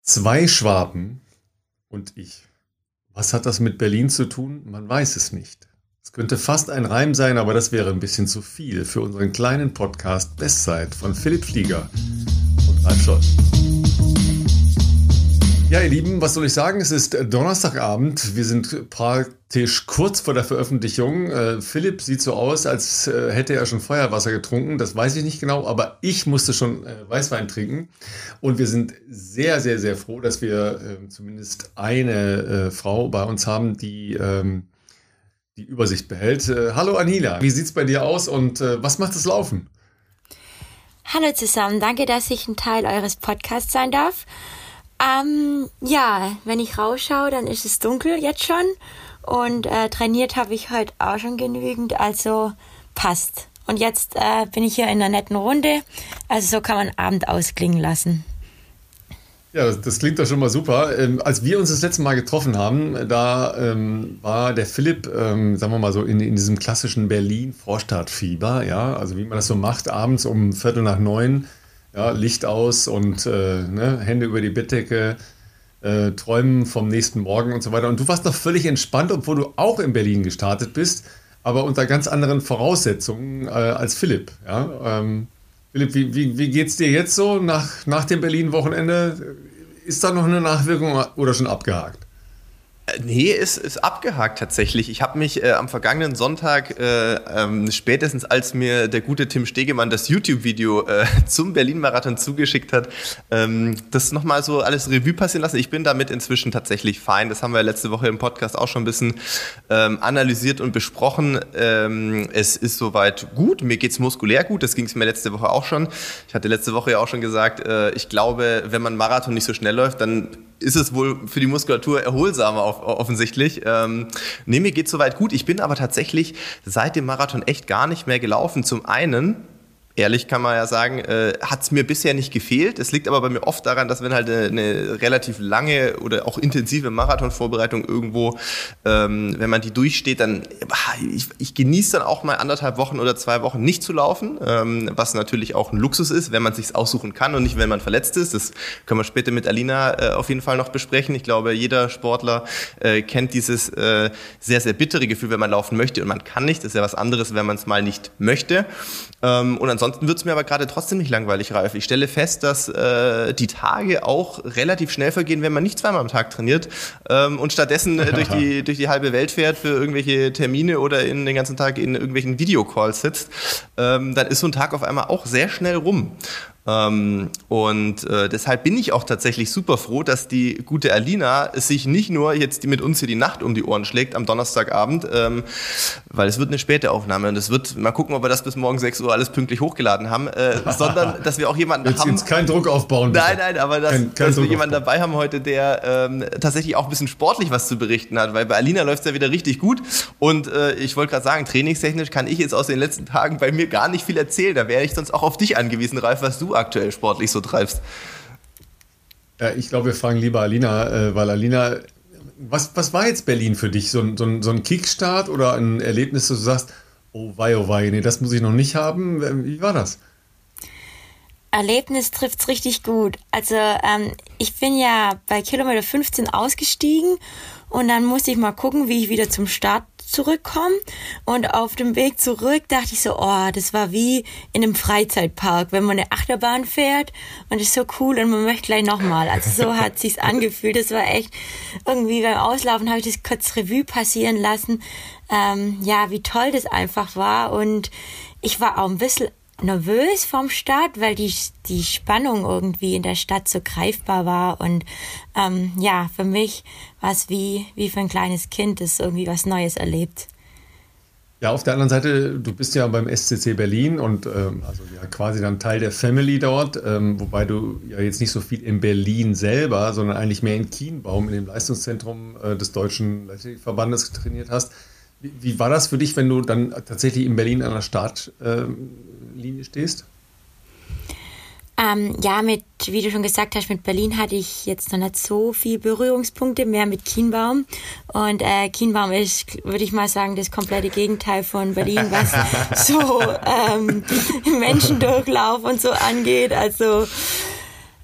Zwei Schwaben und ich. Was hat das mit Berlin zu tun? Man weiß es nicht. Es könnte fast ein Reim sein, aber das wäre ein bisschen zu viel für unseren kleinen Podcast Bestzeit von Philipp Flieger und Ralf Scholz. Ja, ihr Lieben, was soll ich sagen? Es ist Donnerstagabend. Wir sind praktisch kurz vor der Veröffentlichung. Philipp sieht so aus, als hätte er schon Feuerwasser getrunken. Das weiß ich nicht genau, aber ich musste schon Weißwein trinken. Und wir sind sehr, sehr, sehr froh, dass wir zumindest eine Frau bei uns haben, die die Übersicht behält. Hallo Anila, wie sieht's bei dir aus und was macht das Laufen? Hallo zusammen, danke, dass ich ein Teil eures Podcasts sein darf. Ja, wenn ich rausschaue, dann ist es dunkel jetzt schon und trainiert habe ich heute auch schon genügend, also passt. Und jetzt bin ich hier in einer netten Runde, also so kann man Abend ausklingen lassen. Ja, das klingt doch schon mal super. Als wir uns das letzte Mal getroffen haben, da war der Philipp, sagen wir mal so, in diesem klassischen Berlin-Vorstadtfieber, ja, also wie man das so macht, abends um 8:45, ja, Licht aus und Hände über die Bettdecke, träumen vom nächsten Morgen und so weiter. Und du warst noch völlig entspannt, obwohl du auch in Berlin gestartet bist, aber unter ganz anderen Voraussetzungen als Philipp. Ja? Philipp, wie geht's dir jetzt so nach dem Berlin-Wochenende? Ist da noch eine Nachwirkung oder schon abgehakt? Nee, ist abgehakt tatsächlich. Ich habe mich am vergangenen Sonntag, spätestens als mir der gute Tim Stegemann das YouTube-Video zum Berlin-Marathon zugeschickt hat, das nochmal so alles Revue passieren lassen. Ich bin damit inzwischen tatsächlich fein. Das haben wir letzte Woche im Podcast auch schon ein bisschen analysiert und besprochen. Es ist soweit gut. Mir geht's muskulär gut. Das ging es mir letzte Woche auch schon. Ich hatte letzte Woche ja auch schon gesagt, ich glaube, wenn man Marathon nicht so schnell läuft, dann ist es wohl für die Muskulatur erholsamer offensichtlich. Mir geht's soweit gut. Ich bin aber tatsächlich seit dem Marathon echt gar nicht mehr gelaufen. Zum einen, ehrlich kann man ja sagen, hat es mir bisher nicht gefehlt. Es liegt aber bei mir oft daran, dass wenn halt eine relativ lange oder auch intensive Marathonvorbereitung irgendwo, wenn man die durchsteht, dann ich genieße dann auch mal 1,5 Wochen oder 2 Wochen nicht zu laufen, was natürlich auch ein Luxus ist, wenn man es sich aussuchen kann und nicht, wenn man verletzt ist. Das können wir später mit Alina auf jeden Fall noch besprechen. Ich glaube, jeder Sportler kennt dieses sehr, sehr bittere Gefühl, wenn man laufen möchte und man kann nicht. Das ist ja was anderes, wenn man es mal nicht möchte. Und ansonsten wird es mir aber gerade trotzdem nicht langweilig, Ralf. Ich stelle fest, dass die Tage auch relativ schnell vergehen, wenn man nicht 2-mal am Tag trainiert und stattdessen durch die halbe Welt fährt für irgendwelche Termine oder den ganzen Tag in irgendwelchen Videocalls sitzt. Dann ist so ein Tag auf einmal auch sehr schnell rum. Deshalb bin ich auch tatsächlich super froh, dass die gute Alina sich nicht nur jetzt mit uns hier die Nacht um die Ohren schlägt am Donnerstagabend, weil es wird eine späte Aufnahme und es wird, mal gucken, ob wir das bis morgen 6 Uhr alles pünktlich hochgeladen haben, sondern dass wir auch jemanden haben. Jetzt keinen Druck aufbauen. Bitte. Nein, aber dass wir jemanden dabei haben heute, der tatsächlich auch ein bisschen sportlich was zu berichten hat, weil bei Alina läuft es ja wieder richtig gut und ich wollte gerade sagen, trainingstechnisch kann ich jetzt aus den letzten Tagen bei mir gar nicht viel erzählen, da wäre ich sonst auch auf dich angewiesen, Ralf, was du aktuell sportlich so treibst. Ja, ich glaube, wir fragen lieber Alina, weil Alina, was war jetzt Berlin für dich? So ein Kickstart oder ein Erlebnis, dass du sagst, oh wei, nee, das muss ich noch nicht haben. Wie war das? Erlebnis trifft's richtig gut. Also ich bin ja bei Kilometer 15 ausgestiegen und dann musste ich mal gucken, wie ich wieder zum Start zurückkomme. Und auf dem Weg zurück dachte ich so, oh, das war wie in einem Freizeitpark, wenn man eine Achterbahn fährt und ist so cool und man möchte gleich nochmal. Also so hat sich's angefühlt. Das war echt irgendwie beim Auslaufen habe ich das kurz Revue passieren lassen. Wie toll das einfach war und ich war auch ein bisschen nervös vom Start, weil die Spannung irgendwie in der Stadt so greifbar war und für mich war es wie für ein kleines Kind, das irgendwie was Neues erlebt. Ja, auf der anderen Seite, du bist ja beim SCC Berlin und quasi dann Teil der Family dort, wobei du ja jetzt nicht so viel in Berlin selber, sondern eigentlich mehr in Kienbaum, in dem Leistungszentrum des Deutschen Leichtathletikverbandes trainiert hast. Wie war das für dich, wenn du dann tatsächlich in Berlin an der Startlinie stehst? Wie du schon gesagt hast, mit Berlin hatte ich jetzt noch nicht so viel Berührungspunkte, mehr mit Kienbaum. Und Kienbaum ist, würde ich mal sagen, das komplette Gegenteil von Berlin, was so Menschendurchlauf und so angeht. Also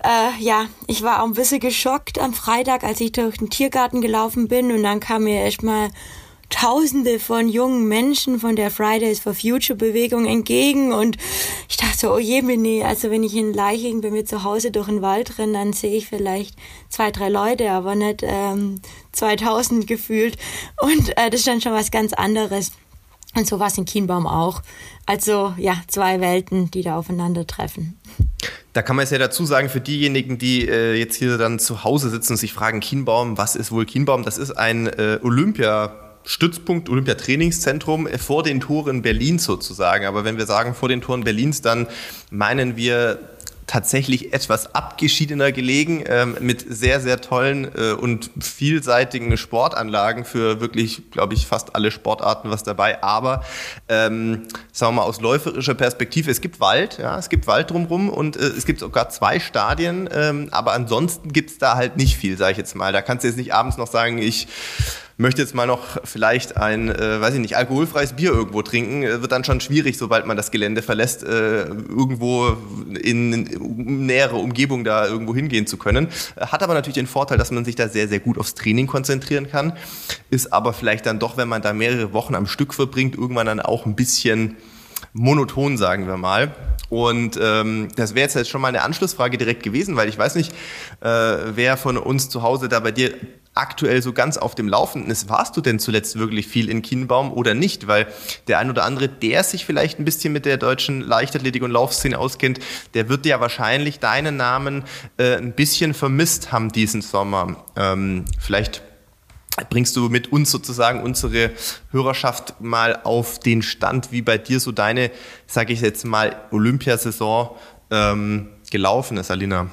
ich war auch ein bisschen geschockt am Freitag, als ich durch den Tiergarten gelaufen bin und dann kam mir erstmal Tausende von jungen Menschen von der Fridays for Future Bewegung entgegen und ich dachte so, oh je, also wenn ich in Leiching bei mir zu Hause durch den Wald renne, dann sehe ich vielleicht 2, 3 Leute, aber nicht 2000 gefühlt und das ist dann schon was ganz anderes. Und so war es in Kienbaum auch. Also ja, 2 Welten, die da aufeinandertreffen. Da kann man es ja dazu sagen, für diejenigen, die jetzt hier dann zu Hause sitzen und sich fragen, Kienbaum, was ist wohl Kienbaum? Das ist ein Olympiastützpunkt, Olympiatrainingszentrum vor den Toren Berlins sozusagen. Aber wenn wir sagen vor den Toren Berlins, dann meinen wir tatsächlich etwas abgeschiedener gelegen, mit sehr, sehr tollen und vielseitigen Sportanlagen für wirklich, glaube ich, fast alle Sportarten was dabei. Aber sagen wir mal aus läuferischer Perspektive, es gibt Wald, ja, es gibt Wald drumherum und es gibt sogar 2 Stadien, aber ansonsten gibt es da halt nicht viel, sage ich jetzt mal. Da kannst du jetzt nicht abends noch sagen, ich möchte jetzt mal noch vielleicht ein, alkoholfreies Bier irgendwo trinken, wird dann schon schwierig, sobald man das Gelände verlässt, irgendwo in nähere Umgebung da irgendwo hingehen zu können. Hat aber natürlich den Vorteil, dass man sich da sehr, sehr gut aufs Training konzentrieren kann, ist aber vielleicht dann doch, wenn man da mehrere Wochen am Stück verbringt, irgendwann dann auch ein bisschen monoton, sagen wir mal. Und das wäre jetzt schon mal eine Anschlussfrage direkt gewesen, weil ich weiß nicht, wer von uns zu Hause da bei dir aktuell so ganz auf dem Laufenden ist. Warst du denn zuletzt wirklich viel in Kienbaum oder nicht? Weil der ein oder andere, der sich vielleicht ein bisschen mit der deutschen Leichtathletik- und Laufszene auskennt, der wird ja wahrscheinlich deinen Namen ein bisschen vermisst haben diesen Sommer. Vielleicht bringst du mit uns sozusagen unsere Hörerschaft mal auf den Stand, wie bei dir so deine, sage ich jetzt mal, Olympiasaison gelaufen ist, Alina.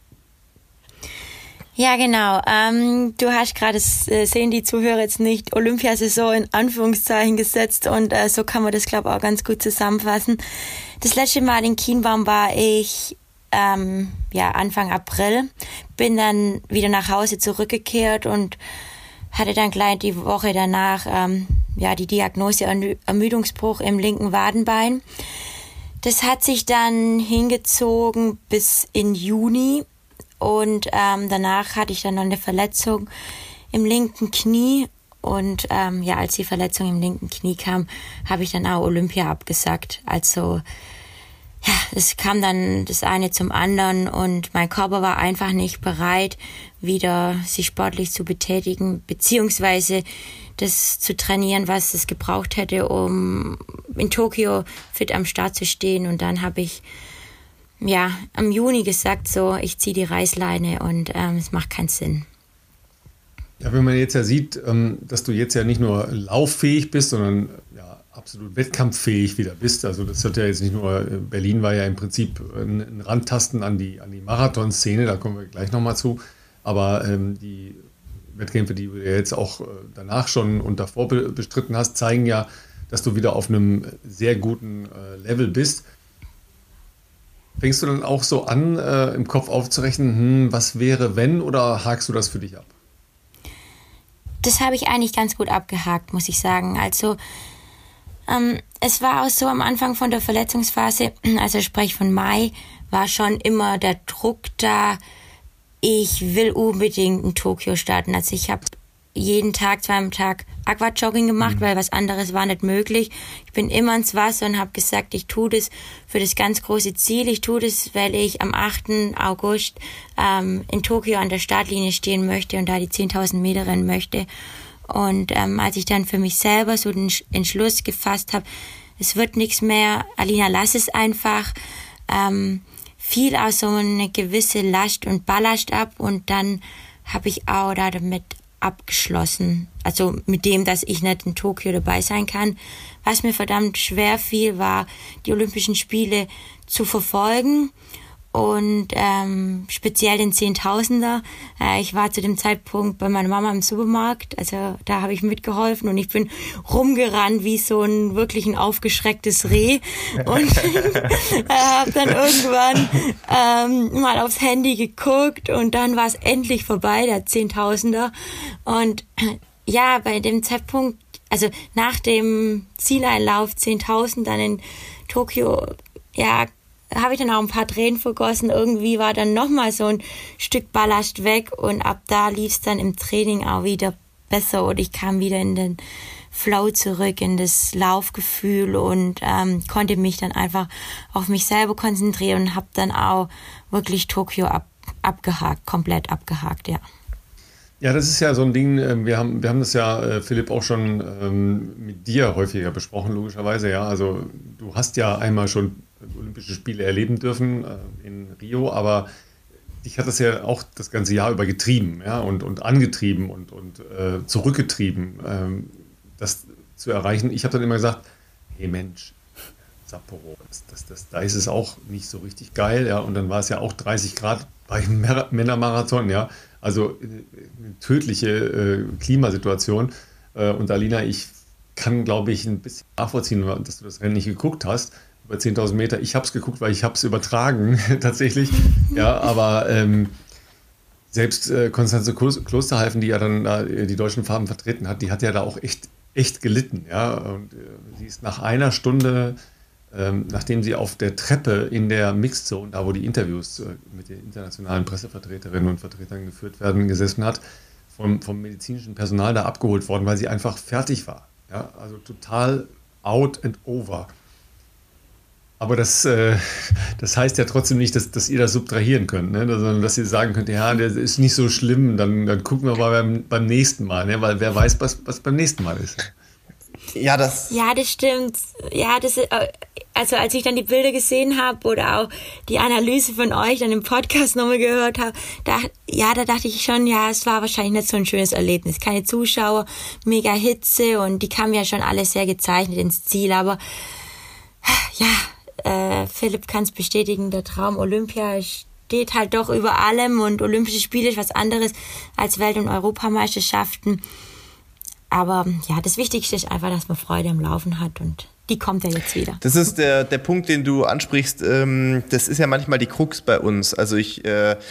Ja, genau. Du hast gerade, sehen die Zuhörer jetzt nicht, Olympiasaison in Anführungszeichen gesetzt und so kann man das, glaube ich, auch ganz gut zusammenfassen. Das letzte Mal in Kienbaum war ich Anfang April, bin dann wieder nach Hause zurückgekehrt und hatte dann gleich die Woche danach die Diagnose Ermüdungsbruch im linken Wadenbein. Das hat sich dann hingezogen bis in Juni. Und danach hatte ich dann noch eine Verletzung im linken Knie. Und als die Verletzung im linken Knie kam, habe ich dann auch Olympia abgesagt. Also ja, es kam dann das eine zum anderen und mein Körper war einfach nicht bereit, wieder sich sportlich zu betätigen, beziehungsweise das zu trainieren, was es gebraucht hätte, um in Tokio fit am Start zu stehen. Und dann habe ich am Juni gesagt, so, ich ziehe die Reißleine und es macht keinen Sinn. Ja, wenn man jetzt ja sieht, dass du jetzt ja nicht nur lauffähig bist, sondern absolut wettkampffähig wieder bist. Also das hat ja jetzt nicht nur, Berlin war ja im Prinzip ein Randtasten an die Marathonszene, da kommen wir gleich nochmal zu. Aber die Wettkämpfe, die du jetzt auch danach schon und davor bestritten hast, zeigen ja, dass du wieder auf einem sehr guten Level bist. Fängst du dann auch so an, im Kopf aufzurechnen, was wäre, wenn, oder hakst du das für dich ab? Das habe ich eigentlich ganz gut abgehakt, muss ich sagen. Also es war auch so am Anfang von der Verletzungsphase, also ich spreche von Mai, war schon immer der Druck da, ich will unbedingt in Tokio starten. Also ich habe jeden Tag, 2 am Tag Aquajogging gemacht, weil was anderes war nicht möglich. Ich bin immer ins Wasser und habe gesagt, ich tue das für das ganz große Ziel. Ich tue das, weil ich am 8. August in Tokio an der Startlinie stehen möchte und da die 10.000 Meter rennen möchte. Und als ich dann für mich selber so den Entschluss gefasst habe, es wird nichts mehr, Alina, lass es einfach, fiel auch so eine gewisse Last und Ballast ab und dann habe ich auch damit abgeschlossen. Also mit dem, dass ich nicht in Tokio dabei sein kann. Was mir verdammt schwer fiel, war, die Olympischen Spiele zu verfolgen. Und speziell den 10.000er. Ich war zu dem Zeitpunkt bei meiner Mama im Supermarkt, also da habe ich mitgeholfen und ich bin rumgerannt wie so ein wirklich ein aufgeschrecktes Reh und habe dann irgendwann mal aufs Handy geguckt und dann war es endlich vorbei, der 10.000er. Und ja, bei dem Zeitpunkt, also nach dem Zieleinlauf 10.000 dann in Tokio, habe ich dann auch ein paar Tränen vergossen. Irgendwie war dann nochmal so ein Stück Ballast weg und ab da lief es dann im Training auch wieder besser und ich kam wieder in den Flow zurück, in das Laufgefühl und konnte mich dann einfach auf mich selber konzentrieren und habe dann auch wirklich Tokio abgehakt, komplett abgehakt, ja. Ja, das ist ja so ein Ding, wir haben das ja, Philipp, auch schon mit dir häufiger besprochen, logischerweise, ja. Also du hast ja einmal schon Olympische Spiele erleben dürfen in Rio, aber dich hat das ja auch das ganze Jahr über getrieben, ja, und angetrieben und zurückgetrieben, das zu erreichen. Ich habe dann immer gesagt, hey Mensch, Sapporo, da ist es auch nicht so richtig geil, ja, und dann war es ja auch 30 Grad beim Männermarathon, ja, also eine tödliche Klimasituation. Und Alina, ich kann, glaube ich, ein bisschen nachvollziehen, dass du das Rennen nicht geguckt hast, über 10.000 Meter. Ich habe es geguckt, weil ich habe es übertragen, tatsächlich, ja, aber selbst Konstanze Klosterhalfen, die ja dann die deutschen Farben vertreten hat, die hat ja da auch echt gelitten, ja, und sie ist nach einer Stunde, nachdem sie auf der Treppe in der Mixed Zone, da wo die Interviews mit den internationalen Pressevertreterinnen und Vertretern geführt werden, gesessen hat, vom medizinischen Personal da abgeholt worden, weil sie einfach fertig war, ja, also total out and over. Aber das heißt ja trotzdem nicht, dass ihr das subtrahieren könnt, ne? Sondern dass ihr sagen könnt, ja, der ist nicht so schlimm, dann gucken wir mal beim nächsten Mal, ne? Weil wer weiß, was beim nächsten Mal ist. Ja, das stimmt. Ja, also als ich dann die Bilder gesehen habe oder auch die Analyse von euch dann im Podcast nochmal gehört habe, da dachte ich schon, ja, es war wahrscheinlich nicht so ein schönes Erlebnis. Keine Zuschauer, mega Hitze und die kamen ja schon alle sehr gezeichnet ins Ziel, aber ja, Philipp kann es bestätigen, der Traum Olympia steht halt doch über allem und Olympische Spiele ist was anderes als Welt- und Europameisterschaften. Aber ja, das Wichtigste ist einfach, dass man Freude am Laufen hat und die kommt ja jetzt wieder. Das ist der Punkt, den du ansprichst. Das ist ja manchmal die Krux bei uns. Also ich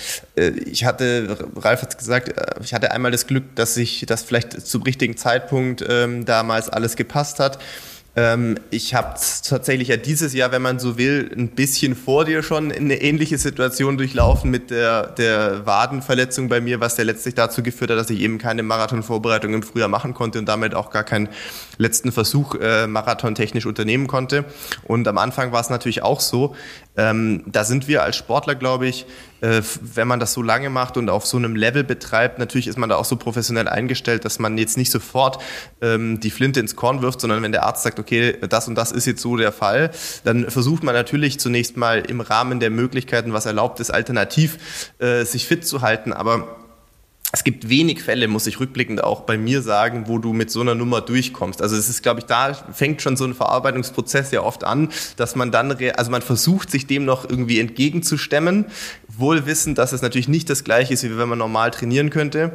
hatte, Ralf hat es gesagt, ich hatte einmal das Glück, dass vielleicht zum richtigen Zeitpunkt damals alles gepasst hat. Ich habe tatsächlich ja dieses Jahr, wenn man so will, ein bisschen vor dir schon eine ähnliche Situation durchlaufen mit der Wadenverletzung bei mir, was ja letztlich dazu geführt hat, dass ich eben keine Marathonvorbereitung im Frühjahr machen konnte und damit auch gar keinen letzten Versuch marathontechnisch unternehmen konnte. Und am Anfang war es natürlich auch so, da sind wir als Sportler, glaube ich, wenn man das so lange macht und auf so einem Level betreibt, natürlich ist man da auch so professionell eingestellt, dass man jetzt nicht sofort die Flinte ins Korn wirft, sondern wenn der Arzt sagt, okay, das und das ist jetzt so der Fall, dann versucht man natürlich zunächst mal im Rahmen der Möglichkeiten, was erlaubt ist, alternativ sich fit zu halten, aber es gibt wenig Fälle, muss ich rückblickend auch bei mir sagen, wo du mit so einer Nummer durchkommst. Also es ist, glaube ich, da fängt schon so ein Verarbeitungsprozess ja oft an, dass man dann, also man versucht, sich dem noch irgendwie entgegenzustemmen, wohl wissend, dass es natürlich nicht das Gleiche ist, wie wenn man normal trainieren könnte.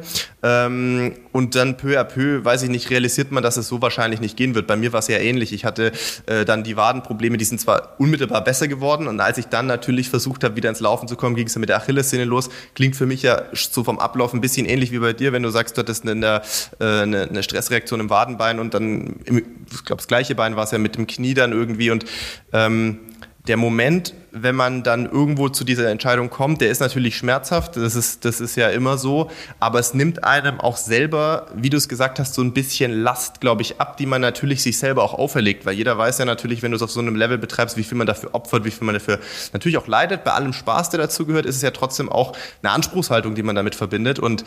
Und dann peu à peu, weiß ich nicht, realisiert man, dass es so wahrscheinlich nicht gehen wird. Bei mir war es ja ähnlich. Ich hatte dann die Wadenprobleme, die sind zwar unmittelbar besser geworden und als ich dann natürlich versucht habe, wieder ins Laufen zu kommen, ging es dann mit der Achillessehne los. Klingt für mich ja so vom Ablauf ein bisschen ähnlich wie bei dir, wenn du sagst, du hattest eine Stressreaktion im Wadenbein und dann, ich glaube, das gleiche Bein war es ja mit dem Knie dann irgendwie und der Moment, wenn man dann irgendwo zu dieser Entscheidung kommt, der ist natürlich schmerzhaft, das ist ja immer so, aber es nimmt einem auch selber, wie du es gesagt hast, so ein bisschen Last, glaube ich, ab, die man natürlich sich selber auch auferlegt, weil jeder weiß ja natürlich, wenn du es auf so einem Level betreibst, wie viel man dafür opfert, wie viel man dafür natürlich auch leidet, bei allem Spaß, der dazu gehört, ist es ja trotzdem auch eine Anspruchshaltung, die man damit verbindet und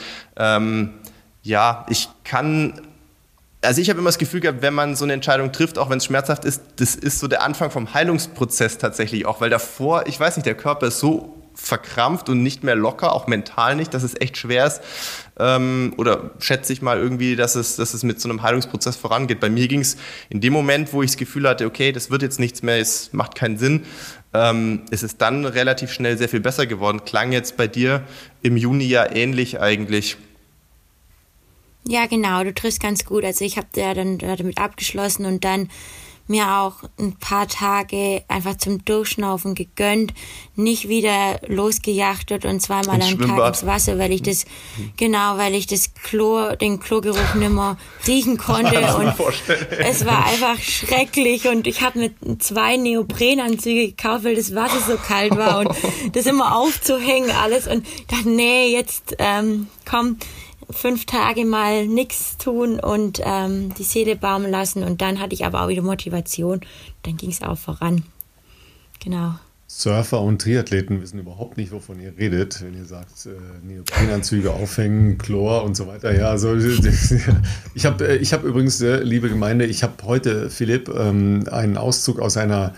also ich habe immer das Gefühl gehabt, wenn man so eine Entscheidung trifft, auch wenn es schmerzhaft ist, das ist so der Anfang vom Heilungsprozess tatsächlich auch, weil davor, ich weiß nicht, der Körper ist so verkrampft und nicht mehr locker, auch mental nicht, dass es echt schwer ist oder schätze ich mal irgendwie, dass es mit so einem Heilungsprozess vorangeht. Bei mir ging es in dem Moment, wo ich das Gefühl hatte, okay, das wird jetzt nichts mehr, es macht keinen Sinn, es ist dann relativ schnell sehr viel besser geworden. Klang jetzt bei dir im Juni ja ähnlich eigentlich. Ja, genau, du triffst ganz gut. Also ich habe ja dann damit abgeschlossen und dann mir auch ein paar Tage einfach zum Durchschnaufen gegönnt, nicht wieder losgejachtet und zweimal am Tag ins Wasser, weil ich das den Klogeruch nimmer riechen konnte und es war einfach schrecklich und ich habe mir 2 Neoprenanzüge gekauft, weil das Wasser so kalt war und das immer aufzuhängen alles und dachte, nee, jetzt komm, 5 Tage mal nichts tun und die Seele baumeln lassen und dann hatte ich aber auch wieder Motivation. Dann ging es auch voran. Genau. Surfer und Triathleten wissen überhaupt nicht, wovon ihr redet, wenn ihr sagt, Neoprenanzüge aufhängen, Chlor und so weiter. Ja, also ich hab übrigens, liebe Gemeinde, ich habe heute, Philipp, einen Auszug aus einer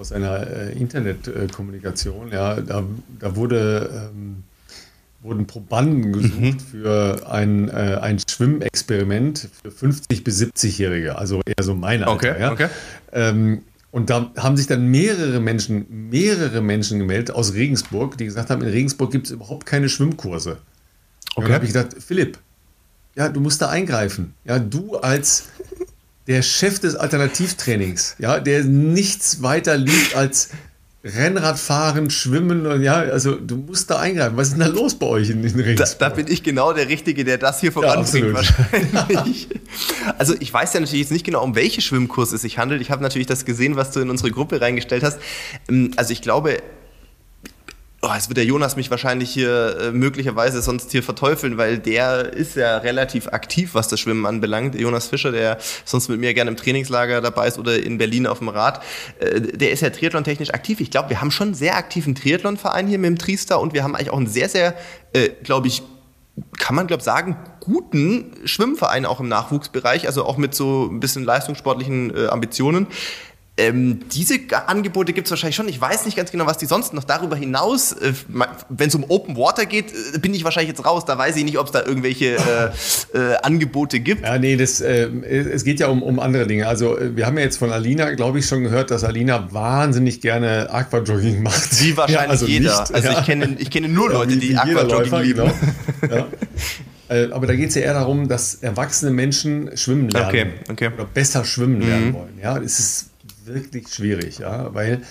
Internetkommunikation. Ja, da wurden Probanden gesucht für ein Schwimmexperiment für 50- bis 70-Jährige, also eher so mein Alter. Okay. Und da haben sich dann mehrere Menschen gemeldet aus Regensburg, die gesagt haben, in Regensburg gibt es überhaupt keine Schwimmkurse. Und dann habe ich gedacht, Philipp, ja, du musst da eingreifen. Ja, du als der Chef des Alternativtrainings, ja, der nichts weiter liebt als Rennradfahren, Schwimmen, und ja, also du musst da eingreifen. Was ist denn da los bei euch in Regensburg? Da bin ich genau der Richtige, der das hier voranbringt wahrscheinlich. Also ich weiß ja natürlich jetzt nicht genau, um welche Schwimmkurs es sich handelt. Ich habe natürlich das gesehen, was du in unsere Gruppe reingestellt hast. Also ich glaube, jetzt wird der Jonas mich wahrscheinlich hier möglicherweise sonst hier verteufeln, weil der ist ja relativ aktiv, was das Schwimmen anbelangt. Jonas Fischer, der sonst mit mir gerne im Trainingslager dabei ist oder in Berlin auf dem Rad, der ist ja triathlontechnisch aktiv. Ich glaube, wir haben schon einen sehr aktiven Triathlonverein hier mit dem Tri-Star und wir haben eigentlich auch einen sehr, sehr, glaube ich, kann man sagen, guten Schwimmverein auch im Nachwuchsbereich, also auch mit so ein bisschen leistungssportlichen Ambitionen. Diese Angebote gibt es wahrscheinlich schon. Ich weiß nicht ganz genau, was die sonst noch darüber hinaus, wenn es um Open Water geht, bin ich wahrscheinlich jetzt raus. Da weiß ich nicht, ob es da irgendwelche Angebote gibt. Ja, nee, es geht ja um andere Dinge. Also wir haben ja jetzt von Alina, glaube ich, schon gehört, dass Alina wahnsinnig gerne Aquajogging macht. Wie wahrscheinlich also jeder. Nicht, also ich kenne nur Leute, die Aquajogging lieben. Genau. Ja. Aber da geht es ja eher darum, dass erwachsene Menschen schwimmen lernen. Okay. Oder besser schwimmen lernen wollen. Ja, es ist wirklich schwierig, ja, weil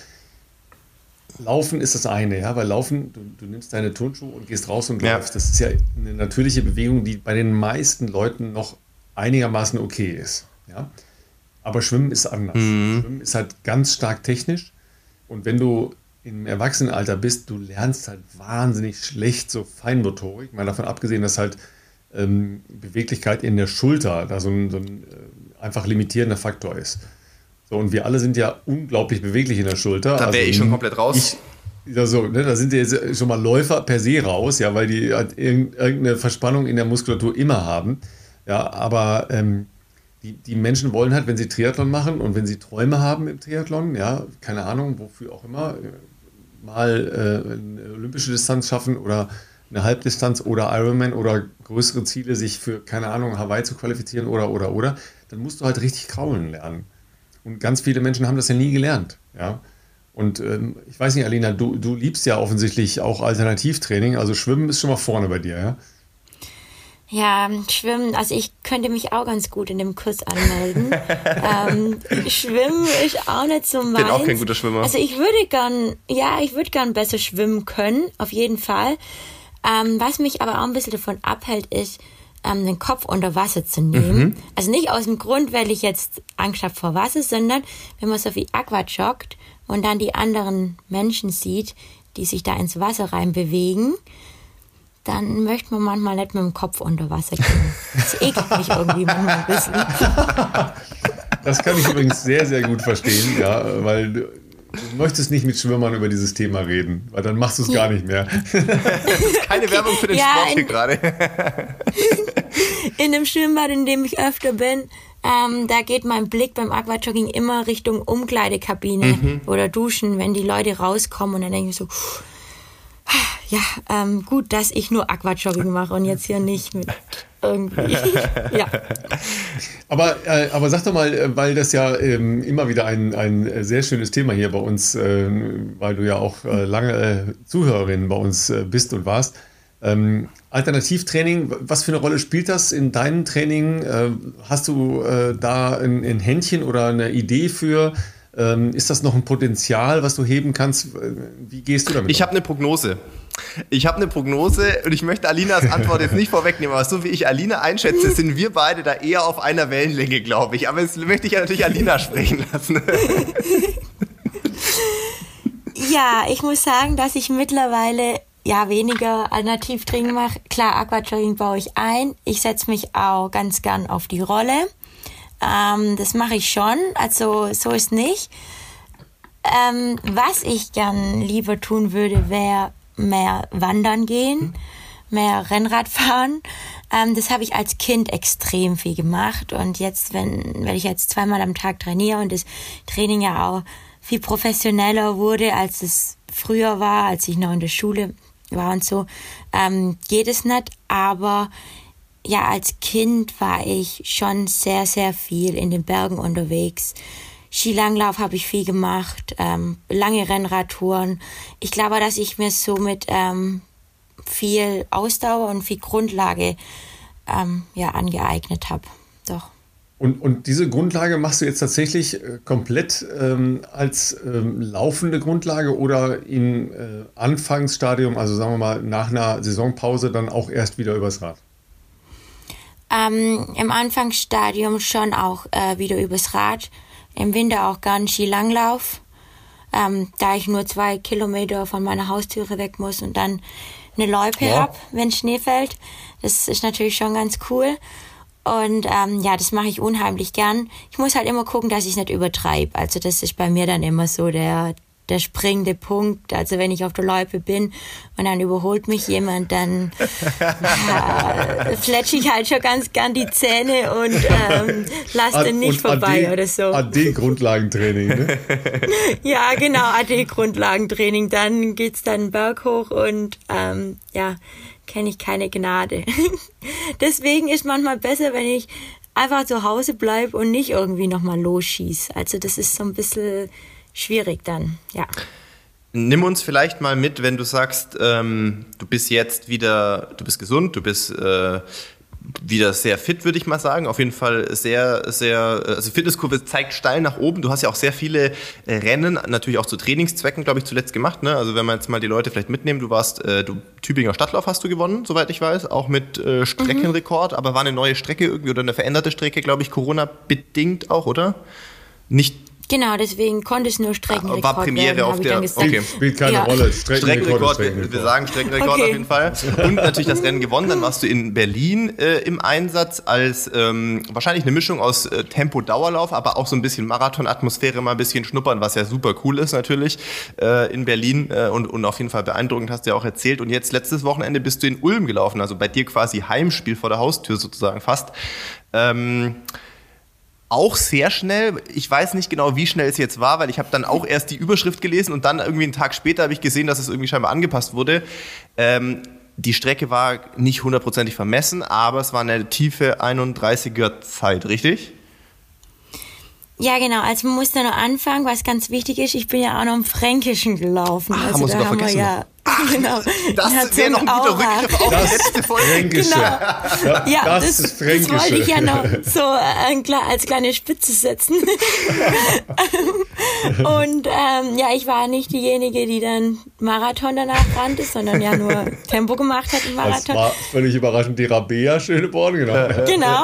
Laufen ist das eine, ja, weil Laufen, du nimmst deine Turnschuhe und gehst raus und läufst. Das ist ja eine natürliche Bewegung, die bei den meisten Leuten noch einigermaßen okay ist, ja. Aber Schwimmen ist anders. Schwimmen ist halt ganz stark technisch und wenn du im Erwachsenenalter bist, du lernst halt wahnsinnig schlecht so Feinmotorik, mal davon abgesehen, dass halt Beweglichkeit in der Schulter da so ein einfach limitierender Faktor ist. So, und wir alle sind ja unglaublich beweglich in der Schulter. Da wäre ich schon komplett raus. Da sind jetzt schon mal Läufer per se raus, ja, weil die halt irgendeine Verspannung in der Muskulatur immer haben. Ja, aber die Menschen wollen halt, wenn sie Triathlon machen und wenn sie Träume haben im Triathlon, ja, keine Ahnung, wofür auch immer, mal eine olympische Distanz schaffen oder eine Halbdistanz oder Ironman oder größere Ziele, sich für, keine Ahnung, Hawaii zu qualifizieren oder, dann musst du halt richtig kraulen lernen. Und ganz viele Menschen haben das ja nie gelernt. Ja? Und ich weiß nicht, Alina, du liebst ja offensichtlich auch Alternativtraining. Also Schwimmen ist schon mal vorne bei dir, ja? Ja, Schwimmen, also ich könnte mich auch ganz gut in dem Kurs anmelden. Schwimmen ist auch nicht so meins. Ich bin auch kein guter Schwimmer. Also ich würde gern besser schwimmen können, auf jeden Fall. Was mich aber auch ein bisschen davon abhält, ist, den Kopf unter Wasser zu nehmen. Also nicht aus dem Grund, weil ich jetzt Angst habe vor Wasser, sondern wenn man so wie Aqua joggt und dann die anderen Menschen sieht, die sich da ins Wasser reinbewegen, dann möchte man manchmal nicht mit dem Kopf unter Wasser gehen. Das ekelt mich irgendwie manchmal ein bisschen. Das kann ich übrigens sehr, sehr gut verstehen, ja, weil du möchtest nicht mit Schwimmern über dieses Thema reden, weil dann machst du es gar nicht mehr. Das ist keine Werbung für den Sport hier gerade. In dem Schwimmbad, in dem ich öfter bin, da geht mein Blick beim Aquajogging immer Richtung Umkleidekabine oder Duschen, wenn die Leute rauskommen und dann denke ich so, ja, gut, dass ich nur Aquajogging mache und jetzt hier nicht mit irgendwie. Ja. Aber sag doch mal, weil das ja immer wieder ein sehr schönes Thema hier bei uns, weil du ja auch lange Zuhörerin bei uns bist und warst. Alternativtraining, was für eine Rolle spielt das in deinem Training? Hast du da ein Händchen oder eine Idee für? Ist das noch ein Potenzial, was du heben kannst? Wie gehst du damit um? Ich habe eine Prognose. Und ich möchte Alinas Antwort jetzt nicht vorwegnehmen, aber so wie ich Alina einschätze, sind wir beide da eher auf einer Wellenlänge, glaube ich. Aber jetzt möchte ich ja natürlich Alina sprechen lassen. Ja, ich muss sagen, dass ich mittlerweile weniger Alternativtraining mache. Klar, Aquajogging baue ich ein. Ich setze mich auch ganz gern auf die Rolle. Das mache ich schon, also so ist nicht. Was ich gern lieber tun würde, wäre mehr wandern gehen, mehr Rennrad fahren. Das habe ich als Kind extrem viel gemacht und jetzt, wenn ich jetzt 2-mal am Tag trainiere und das Training ja auch viel professioneller wurde, als es früher war, als ich noch in der Schule war und so, geht es nicht, aber ja, als Kind war ich schon sehr, sehr viel in den Bergen unterwegs. Skilanglauf habe ich viel gemacht, lange Rennradtouren. Ich glaube, dass ich mir somit viel Ausdauer und viel Grundlage angeeignet habe. Doch. Und diese Grundlage machst du jetzt tatsächlich komplett als laufende Grundlage oder im Anfangsstadium, also sagen wir mal nach einer Saisonpause, dann auch erst wieder übers Rad? Im Anfangsstadium schon auch wieder übers Rad. Im Winter auch gern Skilanglauf, da ich nur 2 Kilometer von meiner Haustüre weg muss und dann eine Loipe habe, wenn Schnee fällt. Das ist natürlich schon ganz cool. Und das mache ich unheimlich gern. Ich muss halt immer gucken, dass ich es nicht übertreibe. Also das ist bei mir dann immer so der springende Punkt. Also wenn ich auf der Loipe bin und dann überholt mich jemand, dann fletsche ich halt schon ganz gern die Zähne und lasse den nicht vorbei oder so. AD-Grundlagentraining, ne? Ja, genau, AD-Grundlagentraining. Dann geht's dann Berg hoch und kenne ich keine Gnade. Deswegen ist manchmal besser, wenn ich einfach zu Hause bleibe und nicht irgendwie nochmal losschieße. Also das ist so ein bisschen schwierig dann, ja. Nimm uns vielleicht mal mit, wenn du sagst, du bist jetzt wieder, du bist gesund, du bist wieder sehr fit, würde ich mal sagen. Auf jeden Fall sehr, sehr, also Fitnesskurve zeigt steil nach oben. Du hast ja auch sehr viele Rennen, natürlich auch zu Trainingszwecken, glaube ich, zuletzt gemacht, ne? Also wenn wir jetzt mal die Leute vielleicht mitnehmen, Tübinger Stadtlauf hast du gewonnen, soweit ich weiß, auch mit Streckenrekord, aber war eine neue Strecke irgendwie oder eine veränderte Strecke, glaube ich, Corona-bedingt auch, oder? Nicht. Genau, deswegen konnte es nur Streckenrekord war Premiere werden, auf der, okay. Spielt keine Rolle. Streckenrekord, wir sagen Streckenrekord auf jeden Fall. Und natürlich das Rennen gewonnen, dann warst du in Berlin im Einsatz als wahrscheinlich eine Mischung aus Tempo-Dauerlauf, aber auch so ein bisschen Marathon-Atmosphäre, mal ein bisschen schnuppern, was ja super cool ist natürlich in Berlin und auf jeden Fall beeindruckend, hast du ja auch erzählt. Und jetzt letztes Wochenende bist du in Ulm gelaufen, also bei dir quasi Heimspiel vor der Haustür sozusagen fast. Auch sehr schnell. Ich weiß nicht genau, wie schnell es jetzt war, weil ich habe dann auch erst die Überschrift gelesen und dann irgendwie einen Tag später habe ich gesehen, dass es irgendwie scheinbar angepasst wurde. Die Strecke war nicht 100%ig vermessen, aber es war eine tiefe 31er Zeit, richtig? Ja, genau. Also man muss da noch anfangen, was ganz wichtig ist. Ich bin ja auch noch im Fränkischen gelaufen. Also haben wir sogar vergessen. Genau. Das wäre noch ein guter Rückgriff auf die letzte Folge. Fränkische. Genau. Ja, das ist Fränkische. Das wollte ich ja noch so als kleine Spitze setzen. Und ich war nicht diejenige, die dann Marathon danach rannte, sondern ja nur Tempo gemacht hat im Marathon. Das war völlig überraschend die Rabea Schöneborn, genau. Genau.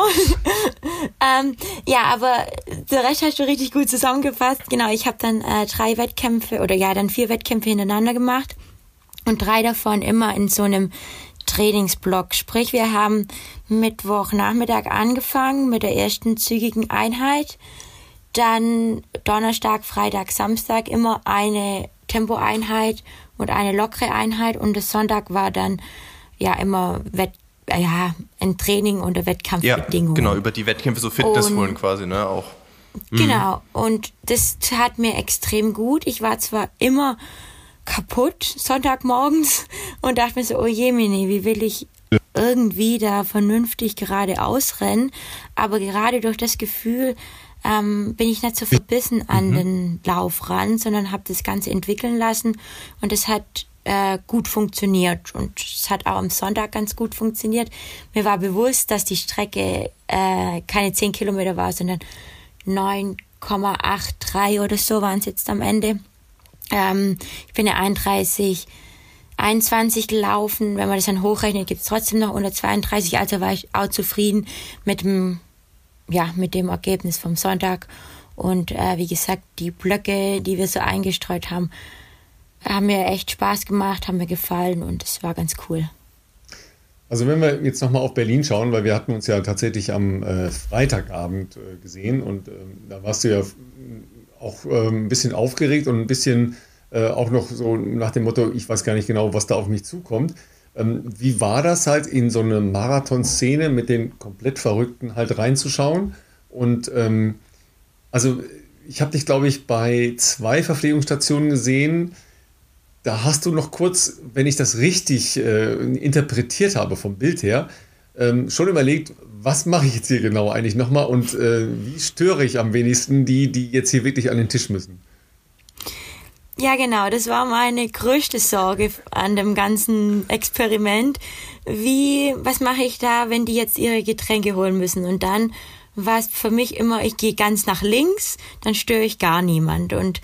Aber der Rest hast du richtig gut zusammengefasst. Genau, ich habe dann 4 Wettkämpfe hintereinander gemacht. Und 3 davon immer in so einem Trainingsblock. Sprich, wir haben Mittwochnachmittag angefangen mit der ersten zügigen Einheit. Dann Donnerstag, Freitag, Samstag immer eine Tempoeinheit und eine lockere Einheit. Und der Sonntag war dann immer ein Training unter Wettkampfbedingungen. Ja, genau, über die Wettkämpfe so Fitness holen quasi, ne, auch. Genau, und das tat mir extrem gut. Ich war zwar immer kaputt Sonntagmorgens und dachte mir so, oh Jemine, wie will ich irgendwie da vernünftig gerade ausrennen, aber gerade durch das Gefühl bin ich nicht so verbissen an den Lauf ran, sondern habe das Ganze entwickeln lassen und es hat gut funktioniert. Und es hat auch am Sonntag ganz gut funktioniert. Mir war bewusst, dass die Strecke keine 10 Kilometer war, sondern 9,83 oder so waren es jetzt am Ende. Ich bin ja 21 gelaufen. Wenn man das dann hochrechnet, gibt es trotzdem noch unter 32. Also war ich auch zufrieden mit dem Ergebnis vom Sonntag. Und wie gesagt, die Blöcke, die wir so eingestreut haben, haben mir echt Spaß gemacht, haben mir gefallen und es war ganz cool. Also wenn wir jetzt nochmal auf Berlin schauen, weil wir hatten uns ja tatsächlich am Freitagabend gesehen und da warst du ja auch ein bisschen aufgeregt und ein bisschen auch noch so nach dem Motto, ich weiß gar nicht genau, was da auf mich zukommt. Wie war das halt in so eine Marathonszene mit den komplett Verrückten halt reinzuschauen? Und also ich habe dich, glaube ich, bei 2 Verpflegungsstationen gesehen. Da hast du noch kurz, wenn ich das richtig interpretiert habe vom Bild her, schon überlegt, was mache ich jetzt hier genau eigentlich nochmal und wie störe ich am wenigsten die jetzt hier wirklich an den Tisch müssen? Ja, genau, das war meine größte Sorge an dem ganzen Experiment. Was mache ich da, wenn die jetzt ihre Getränke holen müssen? Und dann war es für mich immer, ich gehe ganz nach links, dann störe ich gar niemand. Und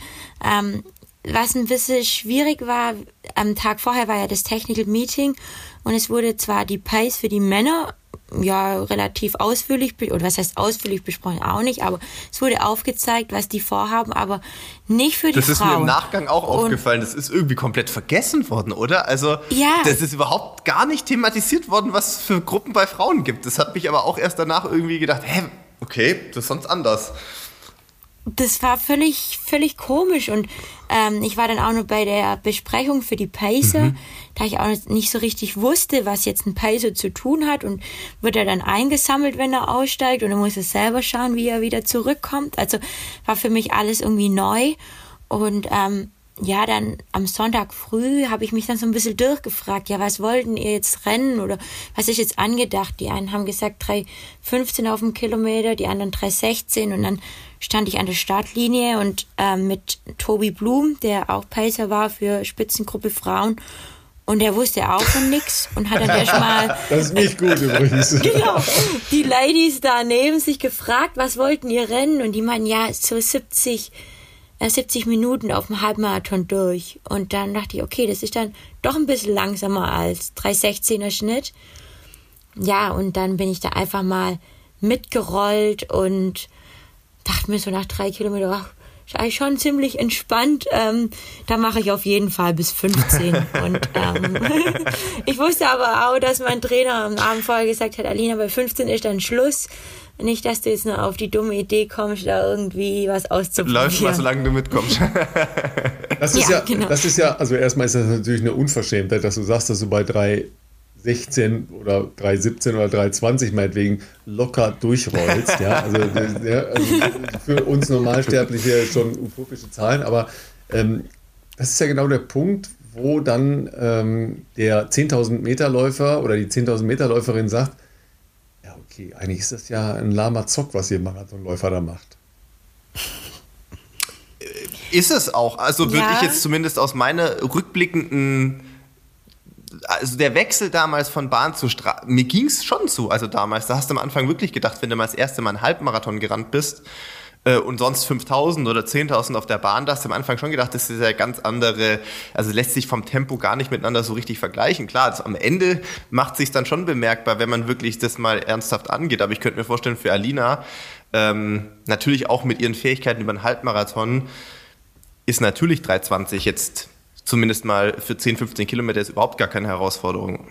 was ein bisschen schwierig war, am Tag vorher war ja das Technical Meeting und es wurde zwar die Pace für die Männer ja relativ ausführlich, oder was heißt ausführlich besprochen, auch nicht, aber es wurde aufgezeigt, was die vorhaben, aber nicht für die Frauen. Das ist mir im Nachgang auch aufgefallen, das ist irgendwie komplett vergessen worden, oder? Also das ist überhaupt gar nicht thematisiert worden, was es für Gruppen bei Frauen gibt. Das hat mich aber auch erst danach irgendwie gedacht, okay, das ist sonst anders. Das war völlig komisch und ich war dann auch noch bei der Besprechung für die Pacer, da ich auch nicht so richtig wusste, was jetzt ein Pacer zu tun hat und wird er dann eingesammelt, wenn er aussteigt und er muss es selber schauen, wie er wieder zurückkommt. Also war für mich alles irgendwie neu und dann am Sonntag früh habe ich mich dann so ein bisschen durchgefragt, ja, was wollten ihr jetzt rennen oder was ist jetzt angedacht? Die einen haben gesagt 3,15 auf dem Kilometer, die anderen 3,16 und dann stand ich an der Startlinie und mit Tobi Blum, der auch Pacer war für Spitzengruppe Frauen und der wusste auch von nix und hat dann erstmal das ist nicht gut übrigens. Genau, die Ladies da neben sich gefragt, was wollten ihr rennen und die meinten, ja, so 70 Minuten auf dem Halbmarathon durch. Und dann dachte ich, okay, das ist dann doch ein bisschen langsamer als 3,16er Schnitt. Ja, und dann bin ich da einfach mal mitgerollt und dachte mir so nach 3 Kilometern, ach, ist eigentlich schon ziemlich entspannt. Da mache ich auf jeden Fall bis 15. Und ich wusste aber auch, dass mein Trainer am Abend vorher gesagt hat, Alina, bei 15 ist dann Schluss. Nicht, dass du jetzt noch auf die dumme Idee kommst, da irgendwie was auszuprobieren. Läuft mal, solange du mitkommst. Das ist ja, also erstmal ist das natürlich eine Unverschämtheit, dass du sagst, dass du bei 3,16 oder 3,17 oder 3,20 meinetwegen locker durchrollst. Ja? Also für uns Normalsterbliche schon utopische Zahlen, aber das ist ja genau der Punkt, wo dann der 10.000 Meter Läufer oder die 10.000 Meter Läuferin sagt, ja okay, eigentlich ist das ja ein lahmer Zock, was ihr Marathonläufer da macht. Ist es auch. Also würde ich jetzt zumindest aus meiner rückblickenden, also der Wechsel damals von Bahn zu Straße, mir ging es schon so, also damals, da hast du am Anfang wirklich gedacht, wenn du mal das erste Mal einen Halbmarathon gerannt bist und sonst 5.000 oder 10.000 auf der Bahn, da hast du am Anfang schon gedacht, das ist ja ganz andere, also lässt sich vom Tempo gar nicht miteinander so richtig vergleichen. Klar, also am Ende macht sich dann schon bemerkbar, wenn man wirklich das mal ernsthaft angeht, aber ich könnte mir vorstellen, für Alina, natürlich auch mit ihren Fähigkeiten über einen Halbmarathon, ist natürlich 3,20 jetzt zumindest mal für 10, 15 Kilometer ist überhaupt gar keine Herausforderung.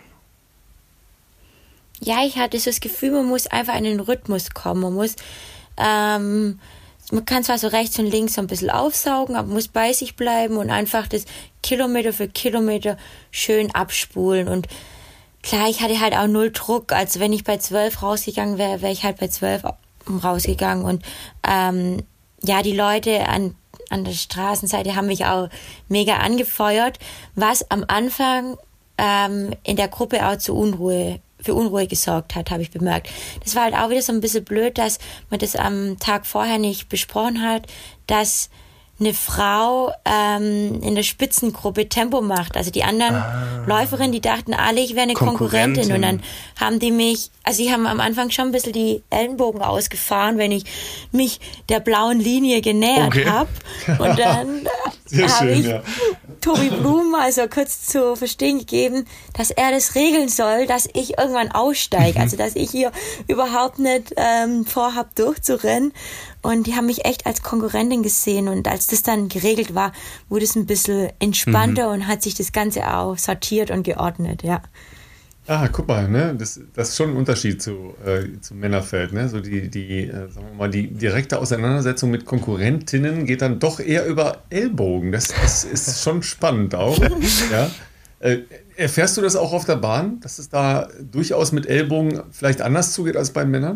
Ja, ich hatte so das Gefühl, man muss einfach in den Rhythmus kommen. Man muss, man kann zwar so rechts und links so ein bisschen aufsaugen, aber muss bei sich bleiben und einfach das Kilometer für Kilometer schön abspulen. Und klar, ich hatte halt auch 0 Druck. Also wenn ich bei 12 rausgegangen wäre, wäre ich halt bei 12 rausgegangen. Und die Leute an der Straßenseite haben mich auch mega angefeuert, was am Anfang in der Gruppe auch für Unruhe gesorgt hat, habe ich bemerkt. Das war halt auch wieder so ein bisschen blöd, dass man das am Tag vorher nicht besprochen hat, dass eine Frau in der Spitzengruppe Tempo macht. Also die anderen Läuferinnen, die dachten alle, ich wäre eine Konkurrentin. Und dann haben die mich, also die haben am Anfang schon ein bisschen die Ellenbogen ausgefahren, wenn ich mich der blauen Linie genähert habe. Und dann habe ich Tobi Blum also kurz zu verstehen gegeben, dass er das regeln soll, dass ich irgendwann aussteige. Also dass ich hier überhaupt nicht vorhab durchzurennen. Und die haben mich echt als Konkurrentin gesehen. Und als das dann geregelt war, wurde es ein bisschen entspannter und hat sich das Ganze auch sortiert und geordnet, ja. Ah, guck mal, ne? Das ist schon ein Unterschied zum Männerfeld, ne? So sagen wir mal, die direkte Auseinandersetzung mit Konkurrentinnen geht dann doch eher über Ellbogen. Das ist schon spannend auch. Ja? Erfährst du das auch auf der Bahn, dass es da durchaus mit Ellbogen vielleicht anders zugeht als bei Männern?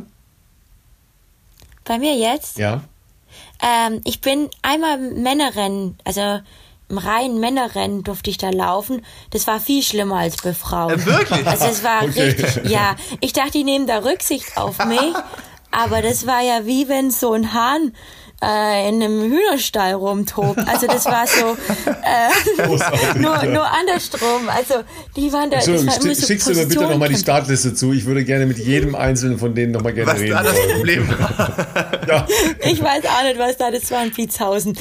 Bei mir jetzt? Ja. Ich bin einmal Männerrennen, also im reinen Männerrennen durfte ich da laufen. Das war viel schlimmer als bei Frauen. Wirklich? Also es war richtig, ja. Ich dachte, die nehmen da Rücksicht auf mich, aber das war ja wie wenn so ein Hahn in einem Hühnerstall rumtobt. Also das war so nur andersrum. Also die waren da. Entschuldigung, schickst du mir bitte nochmal die Startliste zu? Ich würde gerne mit jedem einzelnen von denen nochmal gerne reden. Was da das Problem ja. Ich weiß auch nicht, was da, das war in Pietzhausen.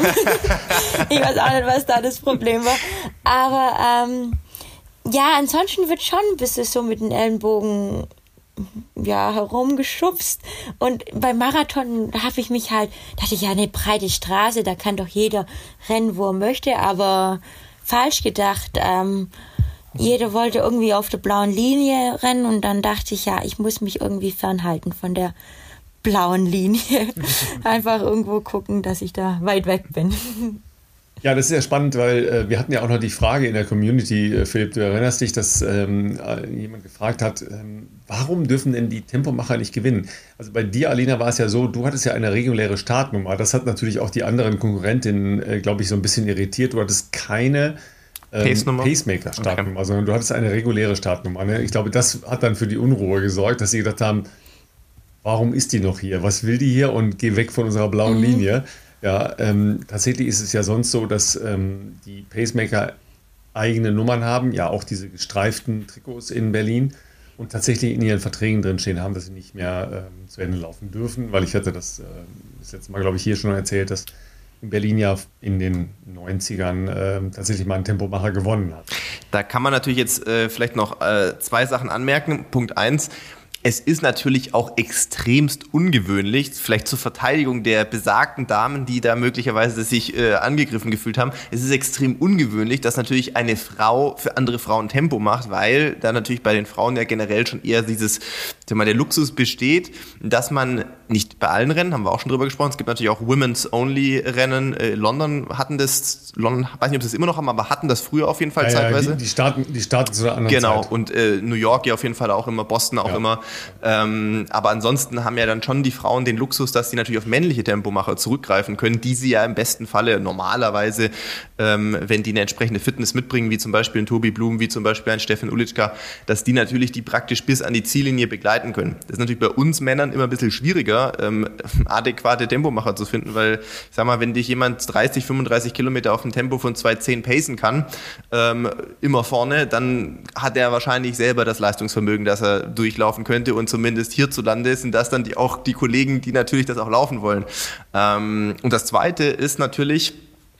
Ich weiß auch nicht, was da das Problem war. Aber ja, ansonsten wird schon ein bisschen so mit den Ellenbogen herumgeschubst. Und beim Marathon dachte ich ja, eine breite Straße, da kann doch jeder rennen, wo er möchte, aber falsch gedacht. Jeder wollte irgendwie auf der blauen Linie rennen und dann dachte ich, ja, ich muss mich irgendwie fernhalten von der blauen Linie. Einfach irgendwo gucken, dass ich da weit weg bin. Ja, das ist ja spannend, weil wir hatten ja auch noch die Frage in der Community, Philipp, du erinnerst dich, dass jemand gefragt hat, warum dürfen denn die Tempomacher nicht gewinnen? Also bei dir, Alina, war es ja so, du hattest ja eine reguläre Startnummer. Das hat natürlich auch die anderen Konkurrentinnen, glaube ich, so ein bisschen irritiert. Du hattest keine Pacemaker-Startnummer, sondern du hattest eine reguläre Startnummer. Ne? Ich glaube, das hat dann für die Unruhe gesorgt, dass sie gedacht haben, warum ist die noch hier? Was will die hier? Und geh weg von unserer blauen Linie. Ja, tatsächlich ist es ja sonst so, dass die Pacemaker eigene Nummern haben, ja auch diese gestreiften Trikots in Berlin und tatsächlich in ihren Verträgen drinstehen haben, dass sie nicht mehr zu Ende laufen dürfen, weil ich hatte das letzte Mal, glaube ich, hier schon erzählt, dass in Berlin ja in den 90ern tatsächlich mal ein Tempomacher gewonnen hat. Da kann man natürlich jetzt vielleicht noch zwei Sachen anmerken. Punkt 1. Es ist natürlich auch extremst ungewöhnlich, vielleicht zur Verteidigung der besagten Damen, die da möglicherweise sich angegriffen gefühlt haben. Es ist extrem ungewöhnlich, dass natürlich eine Frau für andere Frauen Tempo macht, weil da natürlich bei den Frauen ja generell schon eher der Luxus besteht, dass man nicht bei allen Rennen, haben wir auch schon drüber gesprochen, es gibt natürlich auch Women's-Only-Rennen. London hatten das, weiß nicht, ob sie das immer noch haben, aber hatten das früher auf jeden Fall zeitweise. Die starten zu einer anderen Genau, Zeit. und New York ja auf jeden Fall auch immer, Boston auch immer. Aber ansonsten haben ja dann schon die Frauen den Luxus, dass sie natürlich auf männliche Tempomacher zurückgreifen können, die sie ja im besten Falle normalerweise, wenn die eine entsprechende Fitness mitbringen, wie zum Beispiel ein Tobi Blum, wie zum Beispiel ein Steffen Ulička, dass die natürlich die praktisch bis an die Ziellinie begleiten können. Das ist natürlich bei uns Männern immer ein bisschen schwieriger, adäquate Tempomacher zu finden, weil, ich sag mal, wenn dich jemand 30, 35 Kilometer auf ein Tempo von 2,10 pacen kann, immer vorne, dann hat er wahrscheinlich selber das Leistungsvermögen, dass er durchlaufen könnte, und zumindest hierzulande sind das dann auch die Kollegen, die natürlich das auch laufen wollen. Und das Zweite ist natürlich,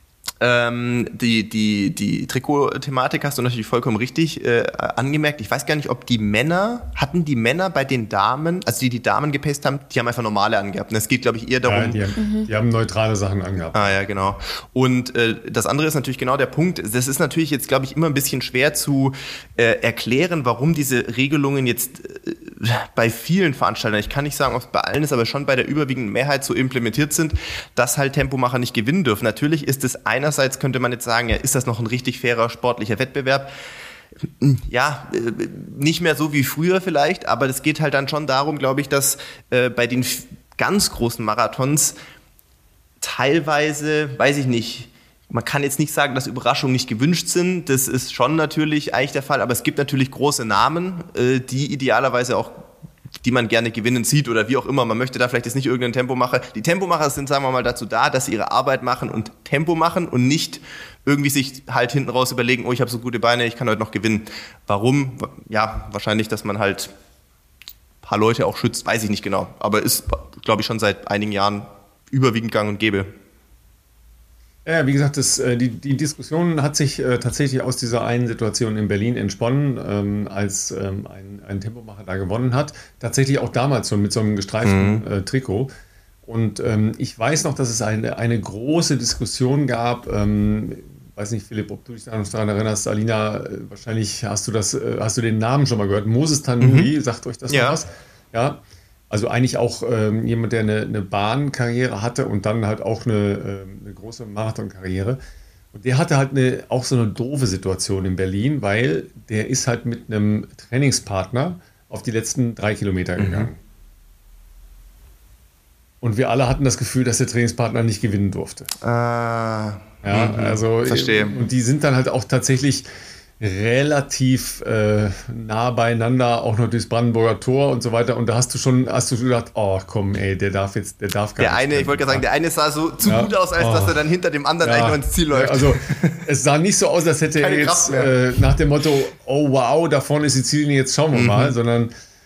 die Trikot-Thematik hast du natürlich vollkommen richtig angemerkt. Ich weiß gar nicht, ob die Männer bei den Damen, also die Damen gepaced haben, die haben einfach normale angehabt. Und es geht, glaube ich, eher darum... Ja, die haben neutrale Sachen angehabt. Ah ja, genau. Und das andere ist natürlich genau der Punkt. Das ist natürlich jetzt, glaube ich, immer ein bisschen schwer zu erklären, warum diese Regelungen jetzt bei vielen Veranstaltern, ich kann nicht sagen, ob es bei allen ist, aber schon bei der überwiegenden Mehrheit so implementiert sind, dass halt Tempomacher nicht gewinnen dürfen. Natürlich ist es einerseits, könnte man jetzt sagen, ja, ist das noch ein richtig fairer sportlicher Wettbewerb? Ja, nicht mehr so wie früher vielleicht, aber es geht halt dann schon darum, glaube ich, dass bei den ganz großen Marathons teilweise, weiß ich nicht, man kann jetzt nicht sagen, dass Überraschungen nicht gewünscht sind. Das ist schon natürlich eigentlich der Fall. Aber es gibt natürlich große Namen, die idealerweise auch die man gerne gewinnen sieht oder wie auch immer. Man möchte da vielleicht jetzt nicht irgendeinen Tempomacher. Die Tempomacher sind, sagen wir mal, dazu da, dass sie ihre Arbeit machen und Tempo machen und nicht irgendwie sich halt hinten raus überlegen, oh, ich habe so gute Beine, ich kann heute noch gewinnen. Warum? Ja, wahrscheinlich, dass man halt ein paar Leute auch schützt, weiß ich nicht genau. Aber ist, glaube ich, schon seit einigen Jahren überwiegend gang und gäbe. Ja, wie gesagt, die Diskussion hat sich tatsächlich aus dieser einen Situation in Berlin entsponnen, als ein Tempomacher da gewonnen hat. Tatsächlich auch damals schon mit so einem gestreiften Trikot. Und ich weiß noch, dass es eine große Diskussion gab. Weiß nicht, Philipp, ob du dich da noch daran erinnerst. Alina, wahrscheinlich hast du den Namen schon mal gehört. Moses Tanuri, sagt euch das noch was? Ja. Also eigentlich auch jemand, der eine Bahnkarriere hatte und dann halt auch eine große Marathonkarriere. Und der hatte halt auch so eine doofe Situation in Berlin, weil der ist halt mit einem Trainingspartner auf die letzten 3 Kilometer gegangen. Und wir alle hatten das Gefühl, dass der Trainingspartner nicht gewinnen durfte. Also verstehe. Und die sind dann halt auch tatsächlich relativ nah beieinander, auch noch durchs Brandenburger Tor und so weiter. Und da hast du gedacht, oh komm, ey, der darf gar nicht. Ich wollte gerade sagen, der eine sah so zu gut aus, als dass er dann hinter dem anderen eigentlich noch ins Ziel läuft. Also es sah nicht so aus, als hätte er jetzt nach dem Motto, oh wow, da vorne ist die Ziellinie, jetzt schauen wir mal, sondern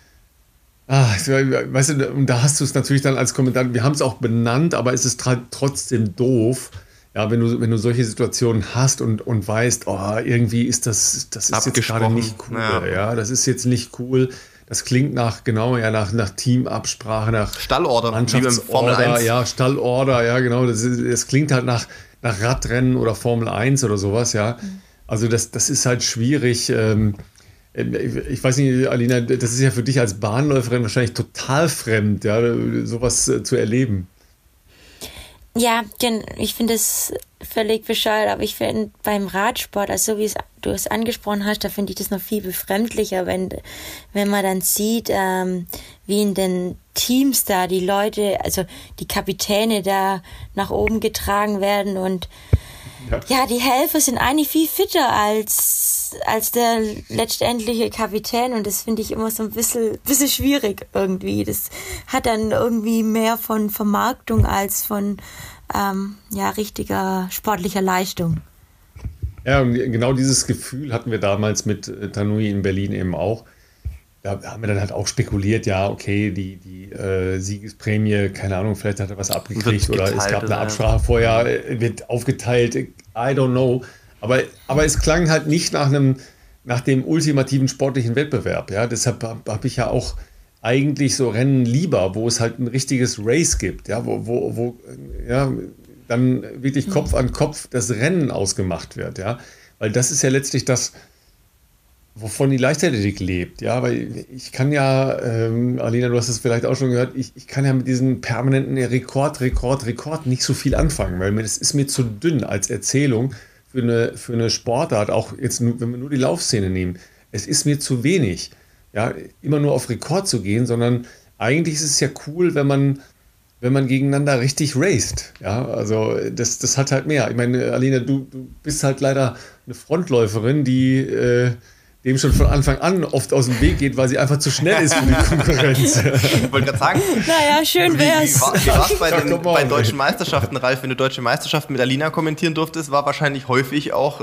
weißt du, und da hast du es natürlich dann als Kommentar, wir haben es auch benannt, aber es ist trotzdem doof. Ja, wenn du solche Situationen hast und weißt, oh, irgendwie ist das ist jetzt gerade nicht cool. Ja, das ist jetzt nicht cool. Das klingt nach Teamabsprache, nach Stallorder, Mannschaftsorder, wie beim Formel 1. Ja, Stallorder, ja, genau. Das klingt halt nach Radrennen oder Formel 1 oder sowas, ja. Also das ist halt schwierig. Ich weiß nicht, Alina, das ist ja für dich als Bahnläuferin wahrscheinlich total fremd, ja, sowas zu erleben. Ja, ich finde es völlig bescheuert, aber ich finde beim Radsport, also so wie du es angesprochen hast, da finde ich das noch viel befremdlicher, wenn man dann sieht, wie in den Teams da die Leute, also die Kapitäne da nach oben getragen werden und ja, die Helfer sind eigentlich viel fitter als der letztendliche Kapitän und das finde ich immer so ein bisschen schwierig irgendwie. Das hat dann irgendwie mehr von Vermarktung als von richtiger sportlicher Leistung. Ja, und genau dieses Gefühl hatten wir damals mit Tanui in Berlin eben auch. Da haben wir dann halt auch spekuliert, ja, okay, die Siegesprämie, keine Ahnung, vielleicht hat er was abgekriegt oder es gab eine Absprache vorher, wird aufgeteilt, I don't know. Aber es klang halt nicht nach dem ultimativen sportlichen Wettbewerb. Ja? Deshalb habe ich ja auch eigentlich so Rennen lieber, wo es halt ein richtiges Race gibt, ja? wo dann wirklich Kopf an Kopf das Rennen ausgemacht wird. Ja? Weil das ist ja letztlich das, wovon die Leichtathletik lebt. Ja? Weil ich kann ja, Alina, du hast es vielleicht auch schon gehört, ich kann ja mit diesem permanenten Rekord nicht so viel anfangen, weil es ist mir zu dünn als Erzählung für eine Sportart, auch jetzt, wenn wir nur die Laufszene nehmen, es ist mir zu wenig, ja, immer nur auf Rekord zu gehen, sondern eigentlich ist es ja cool, wenn man gegeneinander richtig raced, ja, also das hat halt mehr. Ich meine, Alina, du bist halt leider eine Frontläuferin, die dem schon von Anfang an oft aus dem Weg geht, weil sie einfach zu schnell ist für die Konkurrenz. Ich wollte gerade sagen, naja, schön wär's. Wie war es bei deutschen Meisterschaften, Ralf, wenn du deutsche Meisterschaften mit Alina kommentieren durftest, war wahrscheinlich häufig auch,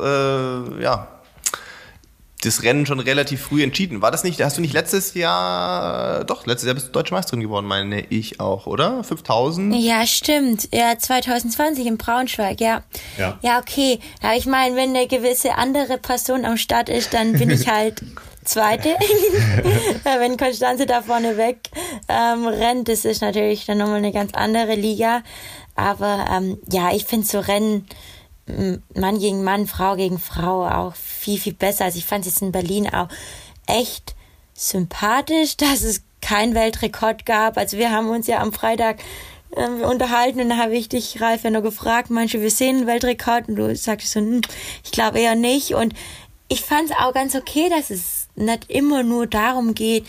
das Rennen schon relativ früh entschieden. War das nicht, hast du nicht letztes Jahr bist du Deutsche Meisterin geworden, meine ich auch, oder? 5000? Ja, stimmt. Ja, 2020 in Braunschweig, ja. Ja, okay. Ja, ich meine, wenn eine gewisse andere Person am Start ist, dann bin ich halt Zweite. Wenn Konstanze da vorne weg rennt, das ist natürlich dann nochmal eine ganz andere Liga. Aber ich finde so Rennen Mann gegen Mann, Frau gegen Frau auch viel, viel besser. Also ich fand es jetzt in Berlin auch echt sympathisch, dass es keinen Weltrekord gab. Also wir haben uns ja am Freitag unterhalten und da habe ich dich, Ralf, ja nur gefragt, manche, wir sehen einen Weltrekord und du sagst so, ich glaube eher nicht. Und ich fand es auch ganz okay, dass es nicht immer nur darum geht,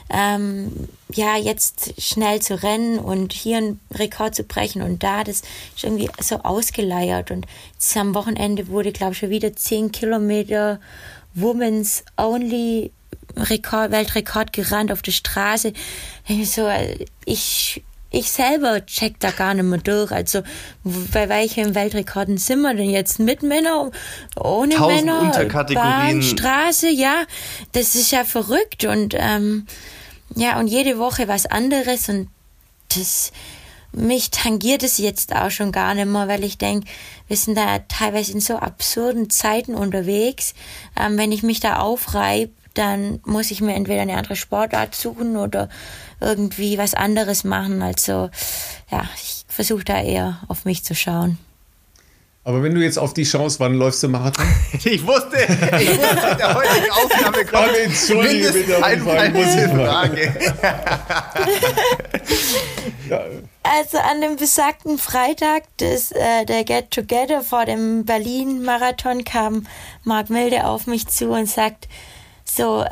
jetzt schnell zu rennen und hier einen Rekord zu brechen und da, das ist irgendwie so ausgeleiert und jetzt am Wochenende wurde, glaube ich, schon wieder 10 Kilometer Women's Only Weltrekord gerannt auf der Straße. So, ich selber check da gar nicht mehr durch. Also, bei welchen Weltrekorden sind wir denn jetzt? Mit Männern, ohne 1000 Männer, Unterkategorien. Bahn, Straße, ja. Das ist ja verrückt und, und jede Woche was anderes und mich tangiert es jetzt auch schon gar nicht mehr, weil ich denke, wir sind da teilweise in so absurden Zeiten unterwegs. Wenn ich mich da aufreibe, dann muss ich mir entweder eine andere Sportart suchen oder irgendwie was anderes machen. Also ja, ich versuche da eher auf mich zu schauen. Aber wenn du jetzt auf die schaust, wann läufst du Marathon? Ich wusste, in der heutigen Aufnahme kommt entschuldige bitte, einmal diese Frage. Also an dem besagten Freitag der Get-Together vor dem Berlin-Marathon kam Marc Milde auf mich zu und sagt, so,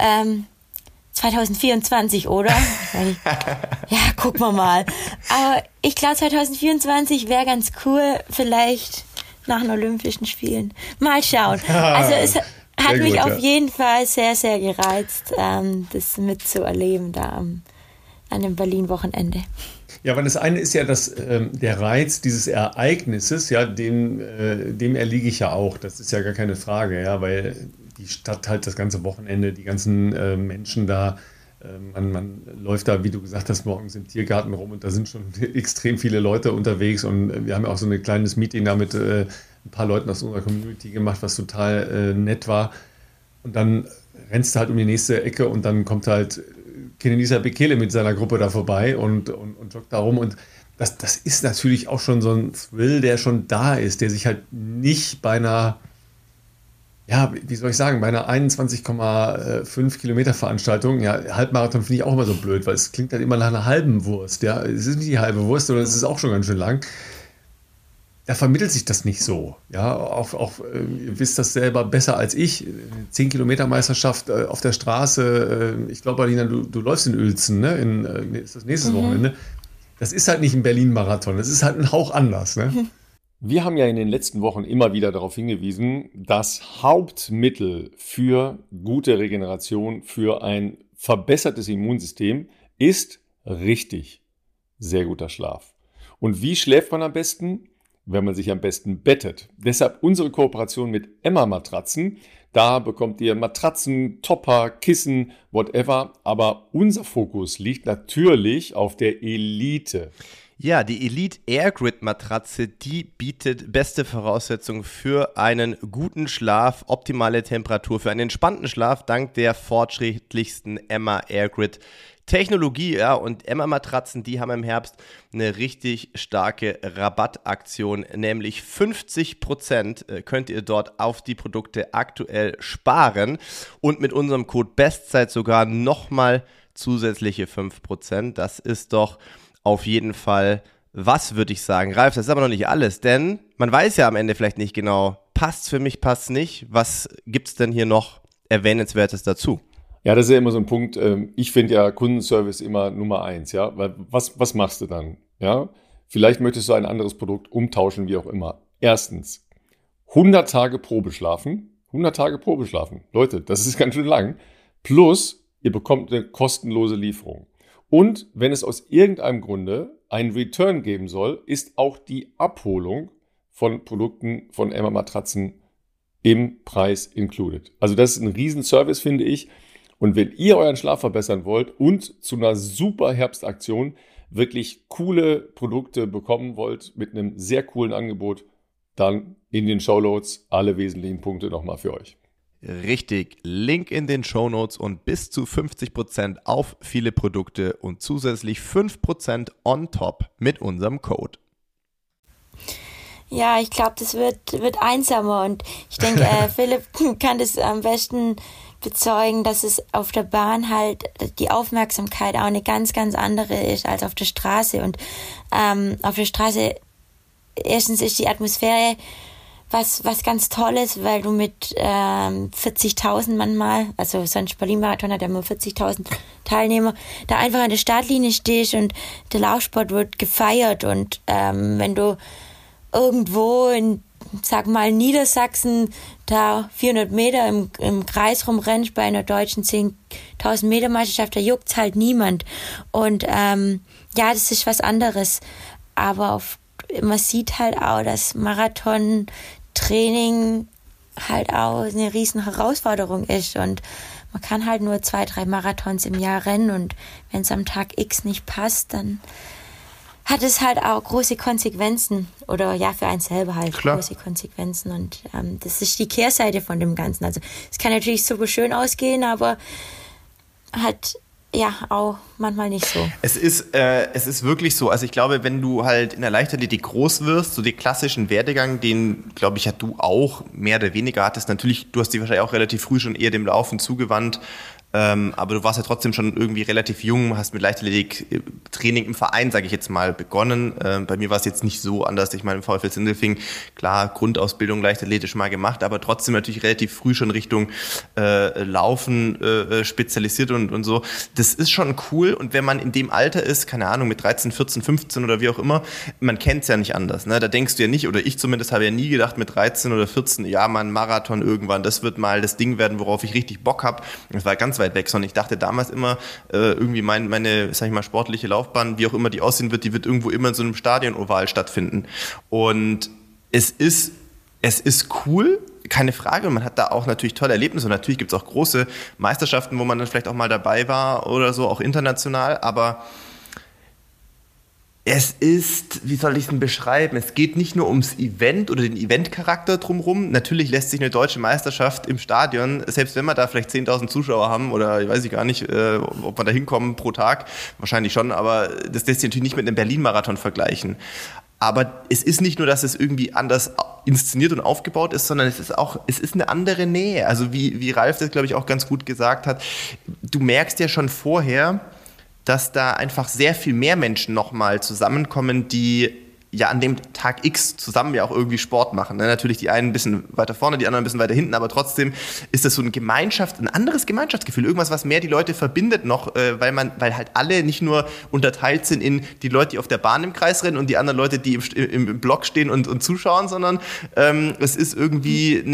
2024, oder? Ja, gucken wir mal. Aber ich glaube, 2024 wäre ganz cool, vielleicht nach den Olympischen Spielen. Mal schauen. Also es hat mich auf jeden Fall sehr, sehr gereizt, das mitzuerleben da an dem Berlin-Wochenende. Ja, weil das eine ist ja der Reiz dieses Ereignisses, ja, dem erliege ich ja auch. Das ist ja gar keine Frage, ja, weil die Stadt halt das ganze Wochenende, die ganzen Menschen da, man läuft da, wie du gesagt hast, morgens im Tiergarten rum und da sind schon extrem viele Leute unterwegs und wir haben ja auch so ein kleines Meeting da mit ein paar Leuten aus unserer Community gemacht, was total nett war. Und dann rennst du halt um die nächste Ecke und dann kommt halt Kenenisa Bekele mit seiner Gruppe da vorbei und joggt da rum. Und das ist natürlich auch schon so ein Thrill, der schon da ist, der sich halt nicht bei einer, ja, wie soll ich sagen, bei einer 21,5 Kilometer Veranstaltung, ja, Halbmarathon finde ich auch immer so blöd, weil es klingt halt immer nach einer halben Wurst, ja. Es ist nicht die halbe Wurst, sondern es ist auch schon ganz schön lang. Da vermittelt sich das nicht so, ja. Auch ihr wisst das selber besser als ich. 10 Kilometer Meisterschaft auf der Straße. Ich glaube, Alina, du läufst in Uelzen, ne? Ist das nächstes Wochenende. Das ist halt nicht ein Berlin-Marathon. Das ist halt ein Hauch anders, ne? Wir haben ja in den letzten Wochen immer wieder darauf hingewiesen, das Hauptmittel für gute Regeneration, für ein verbessertes Immunsystem ist richtig sehr guter Schlaf. Und wie schläft man am besten? Wenn man sich am besten bettet. Deshalb unsere Kooperation mit Emma Matratzen. Da bekommt ihr Matratzen, Topper, Kissen, whatever. Aber unser Fokus liegt natürlich auf der Elite. Ja, die Elite Airgrid Matratze, die bietet beste Voraussetzungen für einen guten Schlaf, optimale Temperatur, für einen entspannten Schlaf dank der fortschrittlichsten Emma Airgrid Technologie, ja, und Emma Matratzen, die haben im Herbst eine richtig starke Rabattaktion, nämlich 50% könnt ihr dort auf die Produkte aktuell sparen und mit unserem Code Bestzeit sogar nochmal zusätzliche 5%. Das ist doch auf jeden Fall was, würde ich sagen. Ralf, das ist aber noch nicht alles, denn man weiß ja am Ende vielleicht nicht genau, passt's für mich, passt's nicht. Was gibt's denn hier noch Erwähnenswertes dazu? Ja, das ist ja immer so ein Punkt. Ich finde ja Kundenservice immer Nummer 1, ja. Weil was machst du dann? Ja, vielleicht möchtest du ein anderes Produkt umtauschen, wie auch immer. Erstens, 100 Tage Probe schlafen. 100 Tage Probe schlafen. Leute, das ist ganz schön lang. Plus, ihr bekommt eine kostenlose Lieferung. Und wenn es aus irgendeinem Grunde einen Return geben soll, ist auch die Abholung von Produkten von Emma Matratzen im Preis included. Also das ist ein Riesenservice, finde ich. Und wenn ihr euren Schlaf verbessern wollt und zu einer super Herbstaktion wirklich coole Produkte bekommen wollt mit einem sehr coolen Angebot, dann in den Shownotes alle wesentlichen Punkte nochmal für euch. Richtig, Link in den Shownotes und bis zu 50% auf viele Produkte und zusätzlich 5% on top mit unserem Code. Ja, ich glaube, das wird einsamer und ich denke, Philipp kann das am besten bezeugen, dass es auf der Bahn halt die Aufmerksamkeit auch eine ganz, ganz andere ist als auf der Straße. Und auf der Straße erstens ist die Atmosphäre was ganz Tolles, weil du mit 40.000 manchmal, also sonst Berlin-Marathon hat ja nur 40.000 Teilnehmer, da einfach an der Startlinie stehst und der Laufsport wird gefeiert und wenn du irgendwo sag mal, Niedersachsen da 400 Meter im Kreis rumrennst bei einer deutschen 10.000 Meter Meisterschaft, da juckt's halt niemand. Und das ist was anderes. Aber man sieht halt auch, dass Marathon-Training halt auch eine riesen Herausforderung ist. Und man kann halt nur 2-3 Marathons im Jahr rennen. Und wenn es am Tag X nicht passt, dann hat es halt auch große Konsequenzen oder für einen selber halt große Konsequenzen und das ist die Kehrseite von dem Ganzen. Also es kann natürlich super schön ausgehen, aber halt auch manchmal nicht so. Es ist wirklich so. Also ich glaube, wenn du halt in der Leichtathletik groß wirst, so den klassischen Werdegang, den, glaube ich, du auch mehr oder weniger hattest. Natürlich, du hast dich wahrscheinlich auch relativ früh schon eher dem Laufen zugewandt. Aber du warst ja trotzdem schon irgendwie relativ jung, hast mit Leichtathletik-Training im Verein, sage ich jetzt mal, begonnen. Bei mir war es jetzt nicht so anders. Ich meine, im VfL Sindelfingen, klar, Grundausbildung leichtathletisch mal gemacht, aber trotzdem natürlich relativ früh schon Richtung Laufen spezialisiert und so. Das ist schon cool. Und wenn man in dem Alter ist, keine Ahnung, mit 13, 14, 15 oder wie auch immer, man kennt es ja nicht anders. Ne? Da denkst du ja nicht, oder ich zumindest habe ja nie gedacht mit 13 oder 14, ja, mal ein Marathon irgendwann, das wird mal das Ding werden, worauf ich richtig Bock habe. Das war ganz weit weg, sondern ich dachte damals immer, irgendwie meine, sag ich mal, sportliche Laufbahn, wie auch immer die aussehen wird, die wird irgendwo immer in so einem Stadion-Oval stattfinden. Und es ist cool, keine Frage, und man hat da auch natürlich tolle Erlebnisse und natürlich gibt es auch große Meisterschaften, wo man dann vielleicht auch mal dabei war oder so, auch international, aber es ist, wie soll ich es denn beschreiben, es geht nicht nur ums Event oder den Eventcharakter drumherum. Natürlich lässt sich eine deutsche Meisterschaft im Stadion, selbst wenn wir da vielleicht 10.000 Zuschauer haben oder ich weiß gar nicht, ob wir da hinkommen pro Tag, wahrscheinlich schon, aber das lässt sich natürlich nicht mit einem Berlin-Marathon vergleichen. Aber es ist nicht nur, dass es irgendwie anders inszeniert und aufgebaut ist, sondern es ist eine andere Nähe. Also wie Ralf das, glaube ich, auch ganz gut gesagt hat, du merkst ja schon vorher, dass da einfach sehr viel mehr Menschen nochmal zusammenkommen, die ja an dem Tag X zusammen ja auch irgendwie Sport machen. Ne? Natürlich die einen ein bisschen weiter vorne, die anderen ein bisschen weiter hinten, aber trotzdem ist das so ein anderes Gemeinschaftsgefühl, irgendwas, was mehr die Leute verbindet noch, weil halt alle nicht nur unterteilt sind in die Leute, die auf der Bahn im Kreis rennen und die anderen Leute, die im Block stehen und zuschauen, sondern es ist irgendwie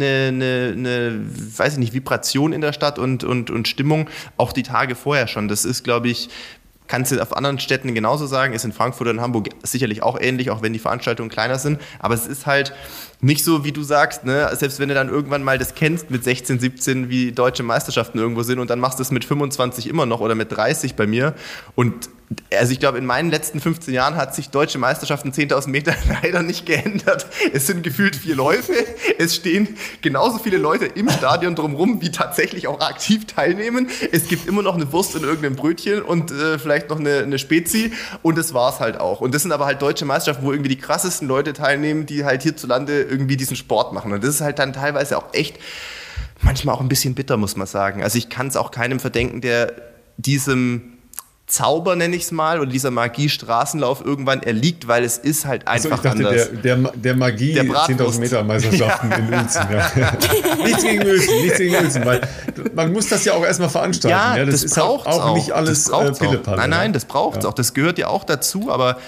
eine weiß ich nicht, Vibration in der Stadt und Stimmung auch die Tage vorher schon. Das ist, glaube ich, kannst du auf anderen Städten genauso sagen, ist in Frankfurt und Hamburg sicherlich auch ähnlich, auch wenn die Veranstaltungen kleiner sind, aber es ist halt nicht so, wie du sagst, ne? Selbst wenn du dann irgendwann mal das kennst mit 16, 17, wie deutsche Meisterschaften irgendwo sind und dann machst du es mit 25 immer noch oder mit 30 bei mir und also ich glaube, in meinen letzten 15 Jahren hat sich deutsche Meisterschaften 10.000 Meter leider nicht geändert. Es sind gefühlt 4 Läufe. Es stehen genauso viele Leute im Stadion drumherum, wie tatsächlich auch aktiv teilnehmen. Es gibt immer noch eine Wurst in irgendeinem Brötchen und vielleicht noch eine Spezi. Und das war's halt auch. Und das sind aber halt deutsche Meisterschaften, wo irgendwie die krassesten Leute teilnehmen, die halt hierzulande irgendwie diesen Sport machen. Und das ist halt dann teilweise auch echt manchmal auch ein bisschen bitter, muss man sagen. Also ich kann es auch keinem verdenken, der diesem Zauber, nenne ich es mal, oder dieser Magie-Straßenlauf irgendwann erliegt, weil es ist halt einfach anders. Der Magie 10.000 Meter Meisterschaften in Uelzen. Ja. Nichts gegen Uelzen, weil man muss das ja auch erstmal veranstalten. Ja, das ist auch nicht alles Pillepalle. Nein, das braucht es auch. Das gehört ja auch dazu, aber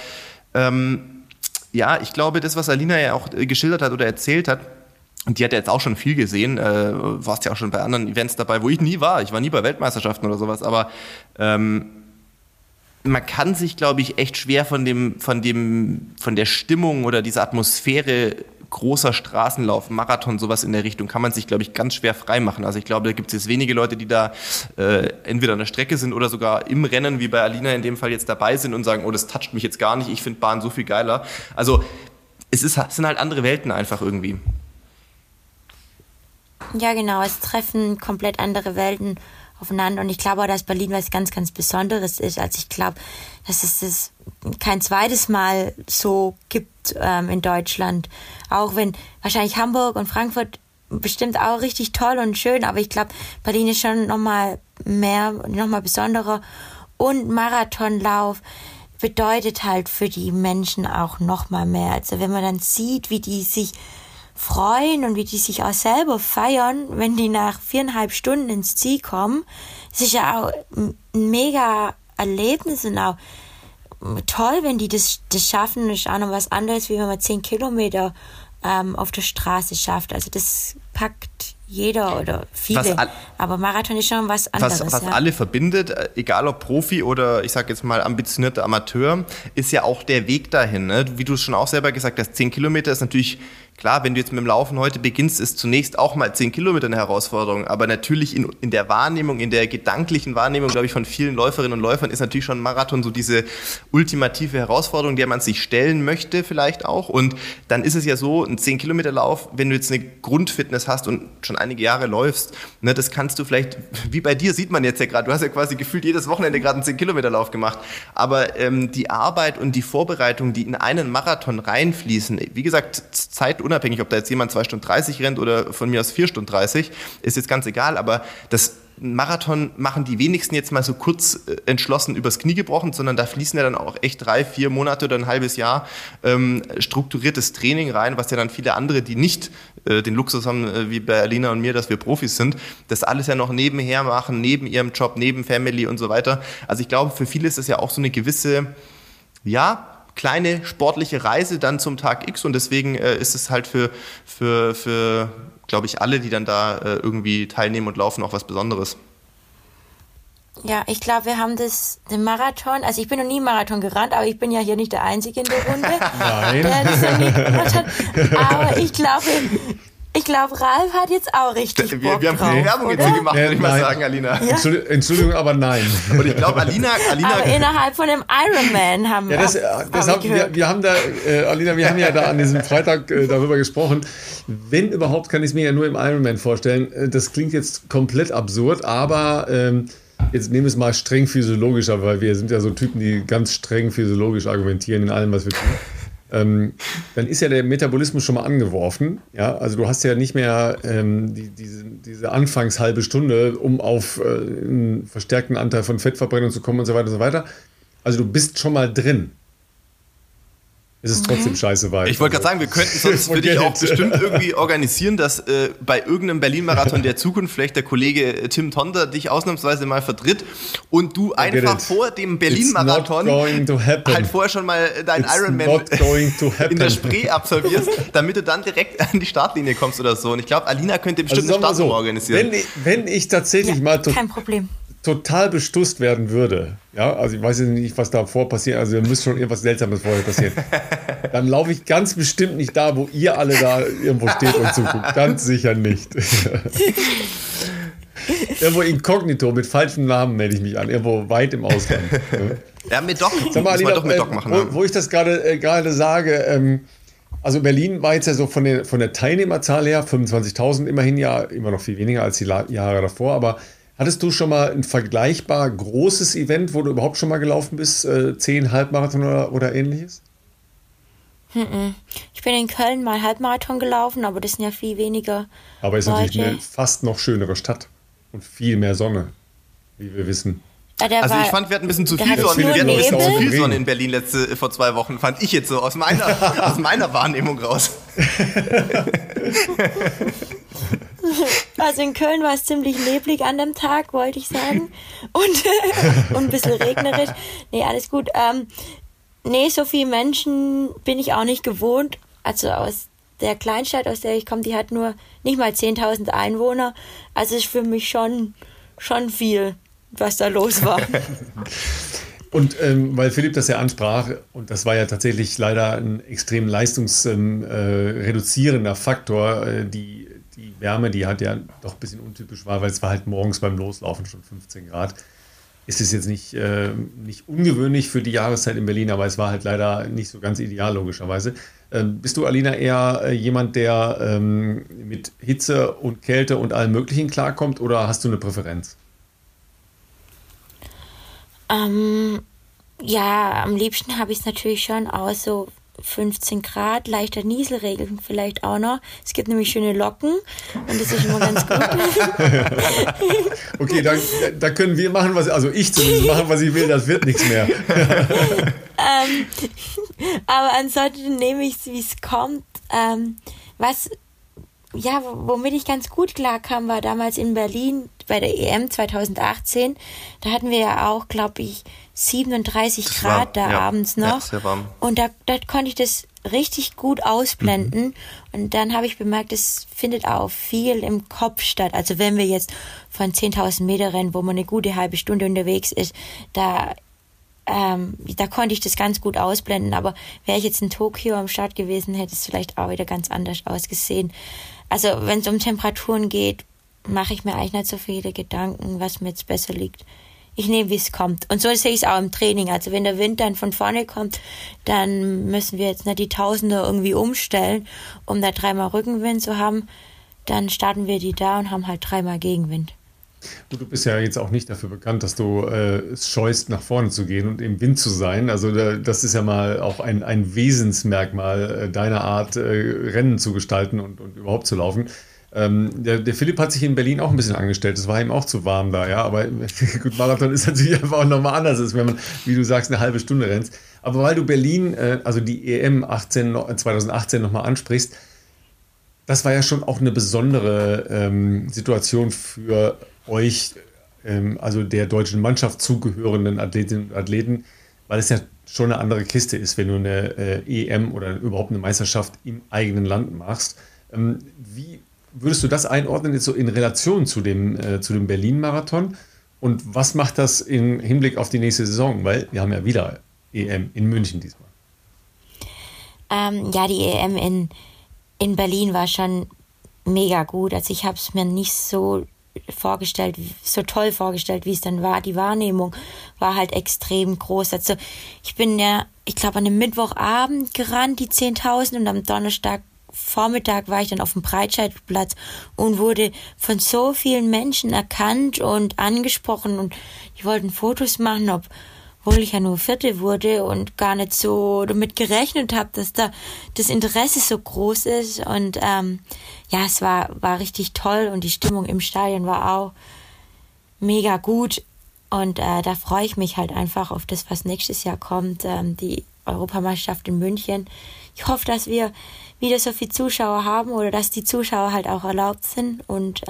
ich glaube, das, was Alina ja auch geschildert hat oder erzählt hat, und die hat ja jetzt auch schon viel gesehen, warst ja auch schon bei anderen Events dabei, wo ich nie war. Ich war nie bei Weltmeisterschaften oder sowas, aber man kann sich, glaube ich, echt schwer von der Stimmung oder dieser Atmosphäre großer Straßenlauf, Marathon, sowas in der Richtung, kann man sich, glaube ich, ganz schwer freimachen. Also ich glaube, da gibt es jetzt wenige Leute, die da entweder an der Strecke sind oder sogar im Rennen, wie bei Alina in dem Fall jetzt dabei sind und sagen, oh, das toucht mich jetzt gar nicht, ich finde Bahn so viel geiler. Also es sind halt andere Welten einfach irgendwie. Ja, genau, es treffen komplett andere Welten aufeinander und ich glaube auch, dass Berlin was ganz, ganz Besonderes ist. Also ich glaube, dass es das kein zweites Mal so gibt in Deutschland. Auch wenn wahrscheinlich Hamburg und Frankfurt bestimmt auch richtig toll und schön, aber ich glaube, Berlin ist schon nochmal besonderer und Marathonlauf bedeutet halt für die Menschen auch nochmal mehr. Also wenn man dann sieht, wie die sich freuen und wie die sich auch selber feiern, wenn die nach 4,5 Stunden ins Ziel kommen. Es ist ja auch ein mega Erlebnis und auch toll, wenn die das schaffen. Das ist auch noch was anderes, wie wenn man 10 Kilometer auf der Straße schafft. Also das packt jeder oder viele. Aber Marathon ist schon was anderes. Was alle verbindet, egal ob Profi oder ich sage jetzt mal ambitionierter Amateur, ist ja auch der Weg dahin. Ne? Wie du es schon auch selber gesagt hast, 10 Kilometer ist natürlich klar, wenn du jetzt mit dem Laufen heute beginnst, ist zunächst auch mal 10 Kilometer eine Herausforderung. Aber natürlich in der Wahrnehmung, in der gedanklichen Wahrnehmung, glaube ich, von vielen Läuferinnen und Läufern ist natürlich schon ein Marathon so diese ultimative Herausforderung, der man sich stellen möchte vielleicht auch. Und dann ist es ja so, ein 10-Kilometer-Lauf, wenn du jetzt eine Grundfitness hast und schon einige Jahre läufst, ne, das kannst du vielleicht, wie bei dir sieht man jetzt ja gerade, du hast ja quasi gefühlt jedes Wochenende gerade einen 10-Kilometer-Lauf gemacht. Aber die Arbeit und die Vorbereitung, die in einen Marathon reinfließen, wie gesagt, zeitunabhängig, ob da jetzt jemand 2 Stunden 30 rennt oder von mir aus 4 Stunden 30, ist jetzt ganz egal, aber das Marathon machen die wenigsten jetzt mal so kurz entschlossen übers Knie gebrochen, sondern da fließen ja dann auch echt 3-4 Monate oder ein halbes Jahr strukturiertes Training rein, was ja dann viele andere, die nicht den Luxus haben, wie bei Alina und mir, dass wir Profis sind, das alles ja noch nebenher machen, neben ihrem Job, neben Family und so weiter. Also ich glaube, für viele ist das ja auch so eine gewisse, kleine sportliche Reise dann zum Tag X und deswegen ist es halt für glaube ich, alle, die dann da irgendwie teilnehmen und laufen, auch was Besonderes. Ja, ich glaube, wir haben den Marathon, also ich bin noch nie Marathon gerannt, aber ich bin ja hier nicht der Einzige in der Runde, der das noch nie gemacht hat. Aber ich glaube, Ralf hat jetzt auch richtig Bock Wir haben viel Werbung jetzt hier gemacht, würde ich mal sagen, Alina. Ja. Entschuldigung, aber nein. Und ich glaube, Alina... Aber innerhalb von dem Ironman haben wir Alina, wir haben ja da an diesem Freitag darüber gesprochen. Wenn überhaupt, kann ich es mir ja nur im Ironman vorstellen. Das klingt jetzt komplett absurd, aber jetzt nehmen wir es mal streng physiologischer, weil wir sind ja so Typen, die ganz streng physiologisch argumentieren in allem, was wir tun. Dann ist ja der Metabolismus schon mal angeworfen. Ja? Also du hast ja nicht mehr diese Anfangshalbe Stunde, um auf einen verstärkten Anteil von Fettverbrennung zu kommen und so weiter und so weiter. Also du bist schon mal drin. Es ist trotzdem scheiße weit. Ich wollte gerade sagen, wir könnten sonst für dich auch bestimmt irgendwie organisieren, dass bei irgendeinem Berlin-Marathon der Zukunft vielleicht der Kollege Tim Tonder dich ausnahmsweise mal vertritt und du einfach vor dem Berlin-Marathon halt vorher schon mal deinen Ironman in der Spree absolvierst, damit du dann direkt an die Startlinie kommst oder so. Und ich glaube, Alina könnte bestimmt eine Startnummer organisieren. Wenn ich tatsächlich mal kein Problem. Total bestusst werden würde, ja, also ich weiß nicht, was davor passiert, also da müsste schon irgendwas Seltsames vorher passieren, dann laufe ich ganz bestimmt nicht da, wo ihr alle da irgendwo steht und zuguckt, ganz sicher nicht. Irgendwo inkognito, mit falschem Namen melde ich mich an, irgendwo weit im Ausland. Ja, mit Doc, sag mal, Alina, doch mit Doc machen. Wo ich das gerade sage, also Berlin war jetzt ja so von der Teilnehmerzahl her, 25.000 immerhin, ja, immer noch viel weniger als die Jahre davor, aber hattest du schon mal ein vergleichbar großes Event, wo du überhaupt schon mal gelaufen bist? 10 Halbmarathon oder ähnliches? Ich bin in Köln mal Halbmarathon gelaufen, aber das sind ja viel weniger. Aber es ist natürlich eine fast noch schönere Stadt und viel mehr Sonne, wie wir wissen. Also ich fand, wir hatten ein bisschen zu viel Sonne. Wir hatten ein bisschen zu viel Sonne in Berlin vor 2 Wochen, fand ich jetzt so aus meiner Wahrnehmung raus. Also in Köln war es ziemlich neblig an dem Tag, wollte ich sagen. Und ein bisschen regnerisch. Nee, alles gut. So viele Menschen bin ich auch nicht gewohnt. Also aus der Kleinstadt, aus der ich komme, die hat nur nicht mal 10.000 Einwohner. Also ist für mich schon viel, was da los war. Und weil Philipp das ja ansprach, und das war ja tatsächlich leider ein extrem leistungsreduzierender Faktor, die Wärme, die halt ja doch ein bisschen untypisch war, weil es war halt morgens beim Loslaufen schon 15 Grad. Ist es jetzt nicht ungewöhnlich für die Jahreszeit in Berlin, aber es war halt leider nicht so ganz ideal, logischerweise. Bist du, Alina, eher jemand, der mit Hitze und Kälte und allem Möglichen klarkommt, oder hast du eine Präferenz? Am liebsten habe ich es natürlich schon auch so 15 Grad, leichter Nieselregen vielleicht auch noch. Es gibt nämlich schöne Locken und das ist immer ganz gut. Okay, da können wir machen, ich zumindest machen, was ich will, das wird nichts mehr. Aber ansonsten nehme ich es, wie es kommt. Womit ich ganz gut klarkam, war damals in Berlin bei der EM 2018. Da hatten wir ja auch, glaube ich, 37 Grad da abends noch. Ja, sehr warm. Und da konnte ich das richtig gut ausblenden. Und dann habe ich bemerkt, es findet auch viel im Kopf statt. Also wenn wir jetzt von 10.000 Meter rennen, wo man eine gute halbe Stunde unterwegs ist, da konnte ich das ganz gut ausblenden. Aber wäre ich jetzt in Tokio am Start gewesen, hätte es vielleicht auch wieder ganz anders ausgesehen. Also wenn es um Temperaturen geht, mache ich mir eigentlich nicht so viele Gedanken, was mir jetzt besser liegt. Ich nehme, wie es kommt. Und so sehe ich es auch im Training. Also wenn der Wind dann von vorne kommt, dann müssen wir jetzt nicht die Tausender irgendwie umstellen, um da 3-mal Rückenwind zu haben. Dann starten wir die da und haben halt 3-mal Gegenwind. Du bist ja jetzt auch nicht dafür bekannt, dass du es scheust, nach vorne zu gehen und im Wind zu sein. Also das ist ja mal auch ein Wesensmerkmal deiner Art, Rennen zu gestalten und überhaupt zu laufen. Der Philipp hat sich in Berlin auch ein bisschen angestellt. Es war ihm auch zu warm da, ja. Aber gut, Marathon ist natürlich einfach auch nochmal anders, als wenn man, wie du sagst, eine halbe Stunde rennst. Aber weil du Berlin, also die EM 2018 nochmal ansprichst, das war ja schon auch eine besondere Situation für euch, also der deutschen Mannschaft zugehörenden Athletinnen und Athleten, weil es ja schon eine andere Kiste ist, wenn du eine EM oder überhaupt eine Meisterschaft im eigenen Land machst. Wie würdest du das einordnen jetzt so in Relation zu dem Berlin-Marathon? Und was macht das im Hinblick auf die nächste Saison? Weil wir haben ja wieder EM in München diesmal. Ja, die EM in Berlin war schon mega gut. Also ich habe es mir nicht so toll vorgestellt, wie es dann war. Die Wahrnehmung war halt extrem groß. Also ich bin ja, ich glaube, an dem Mittwochabend gerannt, die 10.000, und am Donnerstagvormittag war ich dann auf dem Breitscheidplatz und wurde von so vielen Menschen erkannt und angesprochen, und die wollten Fotos machen, obwohl ich ja nur Vierte wurde und gar nicht so damit gerechnet habe, dass da das Interesse so groß ist. Und ja, es war richtig toll, und die Stimmung im Stadion war auch mega gut. Und da freue ich mich halt einfach auf das, was nächstes Jahr kommt, die Europameisterschaft in München. Ich hoffe, dass wir wieder so viele Zuschauer haben, oder dass die Zuschauer halt auch erlaubt sind. Und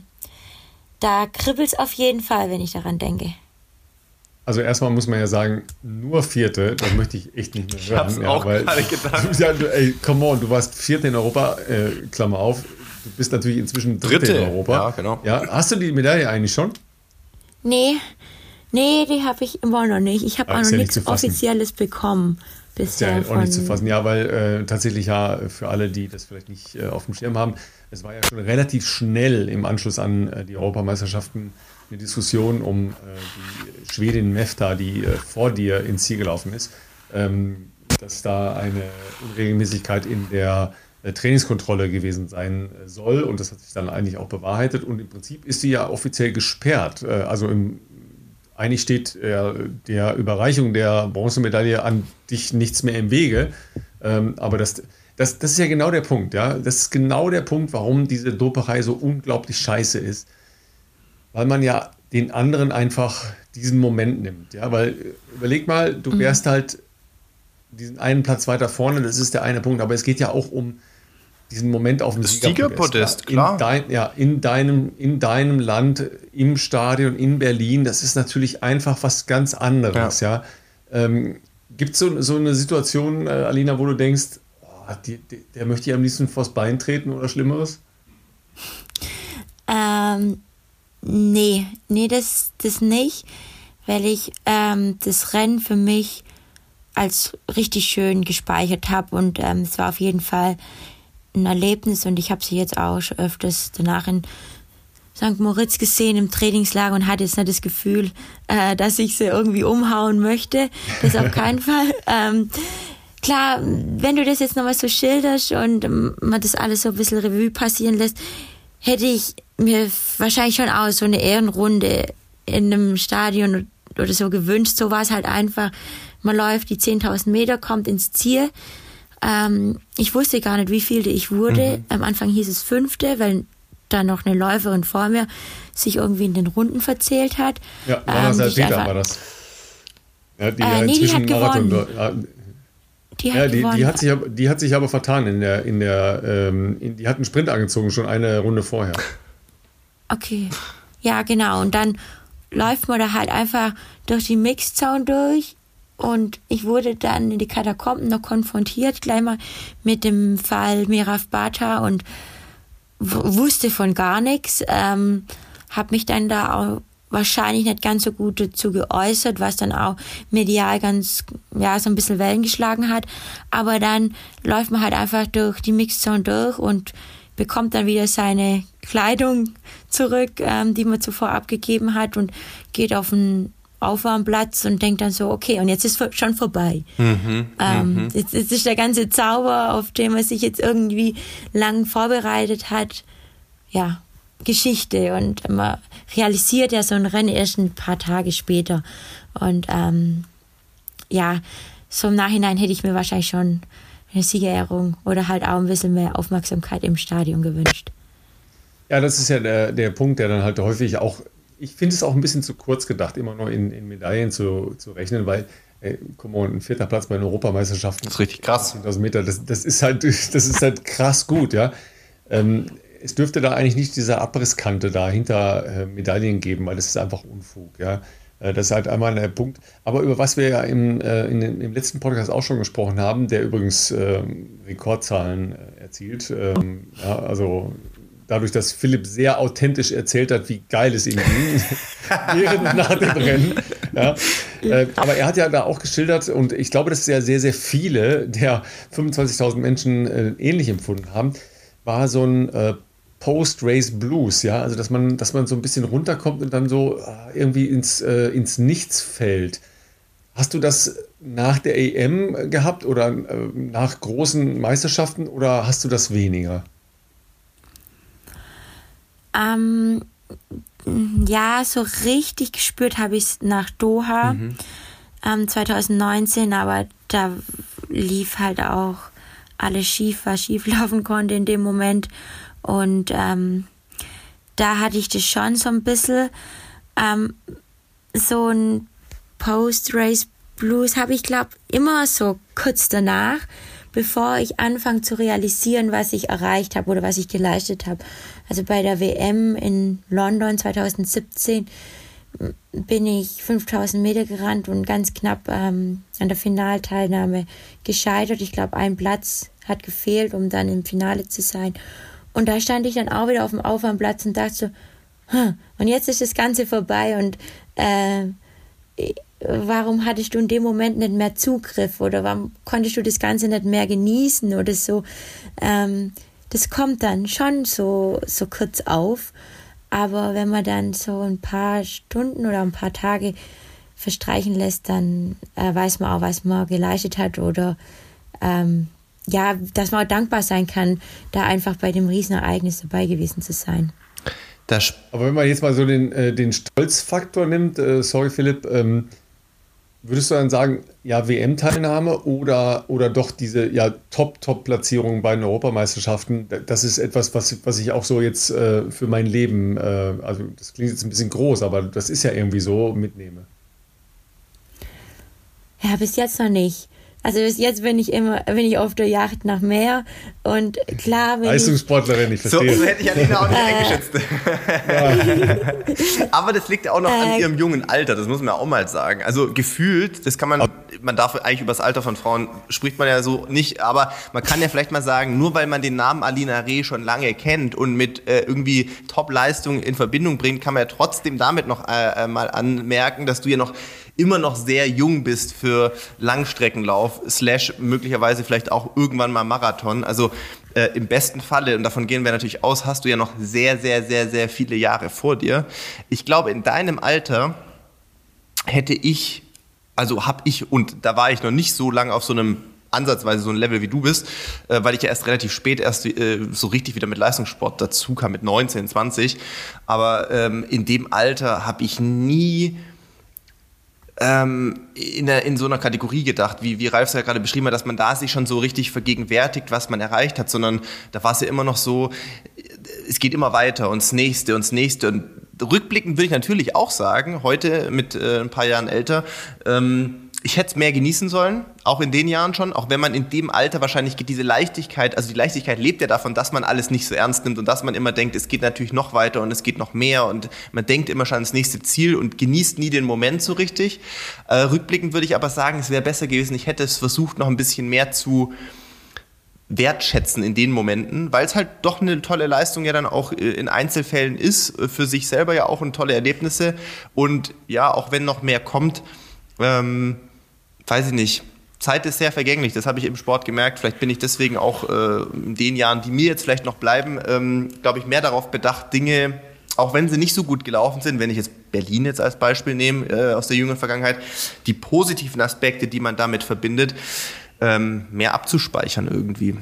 da kribbelt es auf jeden Fall, wenn ich daran denke. Also erstmal muss man ja sagen, nur Vierte, das möchte ich echt nicht mehr hören. Ich hab's auch gerade gedacht. Ja, ey, come on, du warst Vierte in Europa, Klammer auf. Du bist natürlich inzwischen Dritte in Europa. Ja, genau. Ja, hast du die Medaille eigentlich schon? Nee, die habe ich immer noch nicht. Ich habe auch noch nichts Offizielles bekommen. Ist ja auch nicht zu fassen. Ja, weil tatsächlich ja für alle, die das vielleicht nicht auf dem Schirm haben, es war ja schon relativ schnell im Anschluss an die Europameisterschaften eine Diskussion um die Schwedin Mefta, die vor dir ins Ziel gelaufen ist, dass da eine Unregelmäßigkeit in der Trainingskontrolle gewesen sein soll, und das hat sich dann eigentlich auch bewahrheitet, und im Prinzip ist sie ja offiziell gesperrt. Eigentlich steht der Überreichung der Bronzemedaille an dich nichts mehr im Wege, aber das ist ja genau der Punkt, ja. Das ist genau der Punkt, warum diese Doperei so unglaublich scheiße ist. Weil man ja den anderen einfach diesen Moment nimmt. Ja? Weil überleg mal, du wärst halt diesen einen Platz weiter vorne, das ist der eine Punkt, aber es geht ja auch um diesen Moment auf dem Siegerpodest, klar. In deinem Land, im Stadion, in Berlin, das ist natürlich einfach was ganz anderes. Ja. Gibt es so eine Situation, Alina, wo du denkst, der möchte ich am liebsten vors Bein treten oder Schlimmeres? Nee, das nicht, weil ich das Rennen für mich als richtig schön gespeichert habe, und es war auf jeden Fall ein Erlebnis, und ich habe sie jetzt auch schon öfters danach in St. Moritz gesehen im Trainingslager und hatte jetzt nicht das Gefühl, dass ich sie irgendwie umhauen möchte. Das auf keinen Fall. Klar, wenn du das jetzt nochmal so schilderst und man das alles so ein bisschen Revue passieren lässt, hätte ich mir wahrscheinlich schon auch so eine Ehrenrunde in einem Stadion oder so gewünscht. So war es halt einfach. Man läuft die 10.000 Meter, kommt ins Ziel. Ich wusste gar nicht, wie viel ich wurde. Am Anfang hieß es 5., weil da noch eine Läuferin vor mir sich irgendwie in den Runden verzählt hat. Ja, Lana Salpeter war das. Ja, die die hat gewonnen. Die hat sich aber vertan die hat einen Sprint angezogen, schon eine Runde vorher. Okay. Ja, genau. Und dann läuft man da halt einfach durch die Mixzone durch. Und ich wurde dann in die Katakomben noch konfrontiert, gleich mal mit dem Fall Merav Bata und wusste von gar nichts. Habe mich dann da auch wahrscheinlich nicht ganz so gut dazu geäußert, was dann auch medial ganz, ja, so ein bisschen Wellen geschlagen hat. Aber dann läuft man halt einfach durch die Mixzone durch und bekommt dann wieder seine Kleidung zurück, die man zuvor abgegeben hat und geht auf einen Aufwärmplatz und denkt dann so, okay, und jetzt ist schon vorbei. Jetzt ist der ganze Zauber, auf den man sich jetzt irgendwie lang vorbereitet hat, ja, Geschichte. Und man realisiert ja so ein Rennen erst ein paar Tage später. Und ja, so im Nachhinein hätte ich mir wahrscheinlich schon eine Siegerehrung oder halt auch ein bisschen mehr Aufmerksamkeit im Stadion gewünscht. Ja, das ist ja der Punkt, der dann halt häufig auch, ich finde es auch ein bisschen zu kurz gedacht, immer nur in Medaillen zu rechnen, weil, guck mal, ein 4. Platz bei den Europameisterschaften. Das ist richtig krass. 10.000 Meter, das ist halt krass gut, ja. Es dürfte da eigentlich nicht diese Abrisskante da hinter Medaillen geben, weil das ist einfach Unfug, ja. Das ist halt einmal der Punkt. Aber über was wir ja im letzten Podcast auch schon gesprochen haben, der übrigens Rekordzahlen erzielt, ja, also dadurch, dass Philipp sehr authentisch erzählt hat, wie geil es ihm ging, während nach dem Rennen. Ja. Aber er hat ja da auch geschildert, und ich glaube, dass ja sehr, sehr viele der 25.000 Menschen ähnlich empfunden haben, war so ein Post-Race Blues, ja, also dass man so ein bisschen runterkommt und dann so irgendwie ins Nichts fällt. Hast du das nach der EM gehabt oder nach großen Meisterschaften oder hast du das weniger? Ja, so richtig gespürt habe ich es nach Doha 2019, aber da lief halt auch alles schief, was schief laufen konnte in dem Moment. Und da hatte ich das schon so ein bisschen. So ein Post-Race-Blues habe ich, glaube immer so kurz danach, bevor ich anfange zu realisieren, was ich erreicht habe oder was ich geleistet habe. Also bei der WM in London 2017 bin ich 5000 Meter gerannt und ganz knapp an der Finalteilnahme gescheitert. Ich glaube, ein Platz hat gefehlt, um dann im Finale zu sein. Und da stand ich dann auch wieder auf dem Aufwärmplatz und dachte so, und jetzt ist das Ganze vorbei und warum hattest du in dem Moment nicht mehr Zugriff oder warum konntest du das Ganze nicht mehr genießen oder so. Das kommt dann schon so kurz auf, aber wenn man dann so ein paar Stunden oder ein paar Tage verstreichen lässt, dann weiß man auch, was man geleistet hat oder ja, dass man auch dankbar sein kann, da einfach bei dem Riesenereignis dabei gewesen zu sein. Aber wenn man jetzt mal so den Stolzfaktor nimmt, sorry Philipp, würdest du dann sagen, ja, WM-Teilnahme oder doch diese ja, Top-Platzierung bei den Europameisterschaften, das ist etwas, was ich auch so jetzt für mein Leben, also das klingt jetzt ein bisschen groß, aber das ist ja irgendwie so, mitnehme. Ja, bis jetzt noch nicht. Also bis jetzt bin ich auf der Jagd nach mehr und klar bin Leistungssportlerin, ich verstehe. So hätte ich Alina auch nicht eingeschätzt. Aber das liegt auch noch an ihrem jungen Alter, das muss man auch mal sagen. Also gefühlt, das kann man darf eigentlich über das Alter von Frauen, spricht man ja so nicht, aber man kann ja vielleicht mal sagen, nur weil man den Namen Alina Reh schon lange kennt und mit irgendwie Top-Leistungen in Verbindung bringt, kann man ja trotzdem damit noch mal anmerken, dass du ja noch immer noch sehr jung bist für Langstreckenlauf, / möglicherweise vielleicht auch irgendwann mal Marathon. Also im besten Falle, und davon gehen wir natürlich aus, hast du ja noch sehr, sehr, sehr, sehr viele Jahre vor dir. Ich glaube, in deinem Alter habe ich, und da war ich noch nicht so lange auf so einem ansatzweise so ein Level wie du bist, weil ich ja erst relativ spät so richtig wieder mit Leistungssport dazu kam, mit 19, 20. Aber in dem Alter habe ich nie in so einer Kategorie gedacht, wie Ralf es ja gerade beschrieben hat, dass man da sich schon so richtig vergegenwärtigt, was man erreicht hat, sondern da war es ja immer noch so, es geht immer weiter und das Nächste und das Nächste. Und rückblickend würde ich natürlich auch sagen, heute mit ein paar Jahren älter, Ich hätte es mehr genießen sollen, auch in den Jahren schon, auch wenn man in dem Alter wahrscheinlich diese Leichtigkeit, also die Leichtigkeit lebt ja davon, dass man alles nicht so ernst nimmt und dass man immer denkt, es geht natürlich noch weiter und es geht noch mehr und man denkt immer schon ans nächste Ziel und genießt nie den Moment so richtig. Rückblickend würde ich aber sagen, es wäre besser gewesen, ich hätte es versucht, noch ein bisschen mehr zu wertschätzen in den Momenten, weil es halt doch eine tolle Leistung ja dann auch in Einzelfällen ist, für sich selber ja auch und tolle Erlebnisse und ja, auch wenn noch mehr kommt, weiß ich nicht, Zeit ist sehr vergänglich, das habe ich im Sport gemerkt, vielleicht bin ich deswegen auch in den Jahren, die mir jetzt vielleicht noch bleiben, glaube ich, mehr darauf bedacht, Dinge, auch wenn sie nicht so gut gelaufen sind, wenn ich jetzt Berlin jetzt als Beispiel nehme, aus der jüngeren Vergangenheit, die positiven Aspekte, die man damit verbindet, mehr abzuspeichern irgendwie.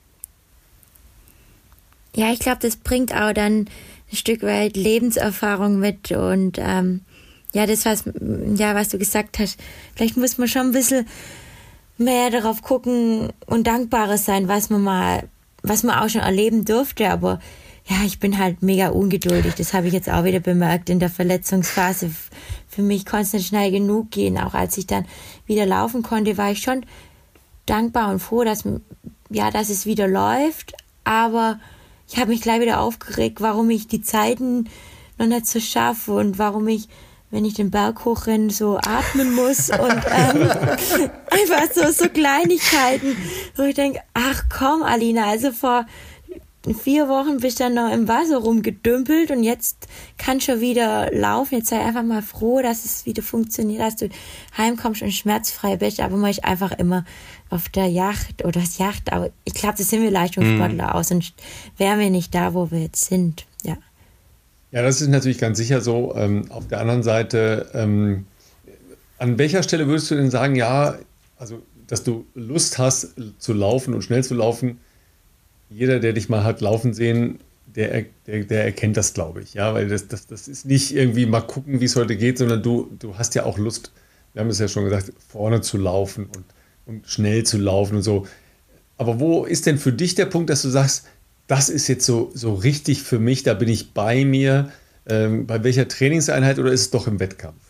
Ja, ich glaube, das bringt auch dann ein Stück weit Lebenserfahrung mit und ja, das, was du gesagt hast, vielleicht muss man schon ein bisschen mehr darauf gucken und dankbarer sein, was man auch schon erleben durfte, aber ja, ich bin halt mega ungeduldig, das habe ich jetzt auch wieder bemerkt in der Verletzungsphase. Für mich konnte es nicht schnell genug gehen, auch als ich dann wieder laufen konnte, war ich schon dankbar und froh, dass es wieder läuft, aber ich habe mich gleich wieder aufgeregt, warum ich die Zeiten noch nicht so schaffe und warum ich, wenn ich den Berg hochrenne, so atmen muss und einfach so Kleinigkeiten, wo ich denke, ach komm Alina, also vor 4 Wochen bist du dann noch im Wasser rumgedümpelt und jetzt kannst du schon wieder laufen. Jetzt sei einfach mal froh, dass es wieder funktioniert, dass du heimkommst und schmerzfrei bist. Aber man ist einfach immer auf der Yacht oder das Yacht. Aber ich glaube, das sind wir Leistungssportler aus und wären wir nicht da, wo wir jetzt sind. Ja. Ja, das ist natürlich ganz sicher so. Auf der anderen Seite, an welcher Stelle würdest du denn sagen, ja, also, dass du Lust hast zu laufen und schnell zu laufen? Jeder, der dich mal hat laufen sehen, der erkennt das, glaube ich. Ja, weil das ist nicht irgendwie mal gucken, wie es heute geht, sondern du hast ja auch Lust, wir haben es ja schon gesagt, vorne zu laufen und schnell zu laufen und so. Aber wo ist denn für dich der Punkt, dass du sagst, das ist jetzt so richtig für mich, da bin ich bei mir? Bei welcher Trainingseinheit oder ist es doch im Wettkampf?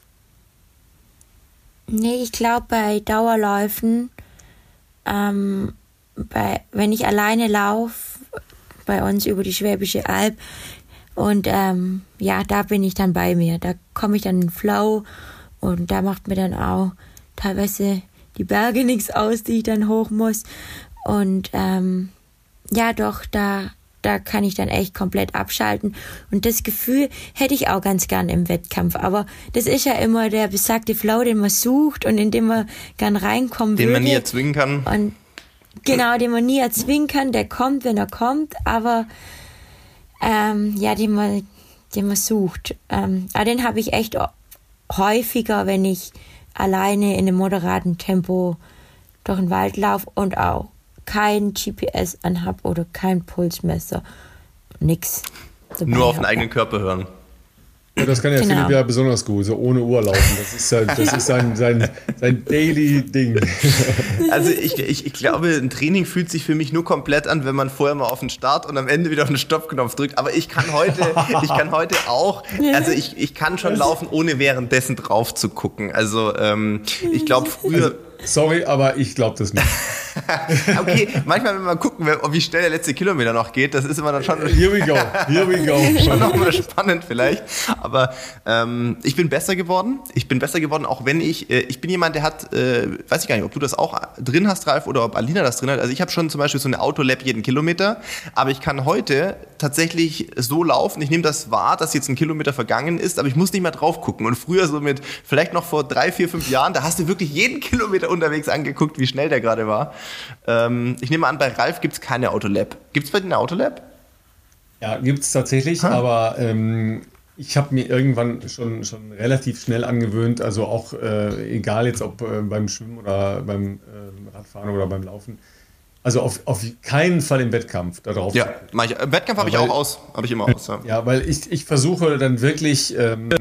Nee, ich glaube bei Dauerläufen, wenn ich alleine laufe, bei uns über die Schwäbische Alb und da bin ich dann bei mir, da komme ich dann in den Flow und da macht mir dann auch teilweise die Berge nichts aus, die ich dann hoch muss und da kann ich dann echt komplett abschalten und das Gefühl hätte ich auch ganz gern im Wettkampf, aber das ist ja immer der besagte Flow, den man sucht und in den man gern reinkommen will. Den man nie erzwingen kann. Und genau, den man nie erzwingen kann, der kommt, wenn er kommt, aber den man sucht. Aber den habe ich echt häufiger, wenn ich alleine in einem moderaten Tempo durch den Wald laufe und auch kein GPS anhab oder kein Pulsmesser. Nix. Nur auf den eigenen Körper hören. Ja, das kann ja Philipp ja besonders gut, so ohne Uhr laufen. Das ist sein Daily-Ding. Also ich glaube, ein Training fühlt sich für mich nur komplett an, wenn man vorher mal auf den Start und am Ende wieder auf den Stoppknopf drückt. Aber ich kann heute auch, also ich kann schon laufen, ohne währenddessen drauf zu gucken. Also ich glaube früher... Also, sorry, aber ich glaube das nicht. Okay, manchmal, wenn wir mal gucken, wie schnell der letzte Kilometer noch geht, das ist immer dann schon... Here we go. Schon nochmal spannend vielleicht. Aber ich bin besser geworden. Auch wenn ich bin jemand, der hat, weiß ich gar nicht, ob du das auch drin hast, Ralf, oder ob Alina das drin hat. Also ich habe schon zum Beispiel so eine Autolab jeden Kilometer, aber ich kann heute tatsächlich so laufen, ich nehme das wahr, dass jetzt ein Kilometer vergangen ist, aber ich muss nicht mehr drauf gucken. Und früher so vielleicht noch vor 3, 4, 5 Jahren, da hast du wirklich jeden Kilometer unterwegs angeguckt, wie schnell der gerade war. Ich nehme an, bei Ralf gibt es keine Autolab. Gibt es bei dir eine Autolab? Ja, gibt es tatsächlich, aber ich habe mir irgendwann schon relativ schnell angewöhnt, also auch egal jetzt ob beim Schwimmen oder beim Radfahren oder beim Laufen, also auf keinen Fall im Wettkampf da drauf. Ja, im Wettkampf habe ich auch aus, habe ich immer aus. Ja, weil ich versuche dann wirklich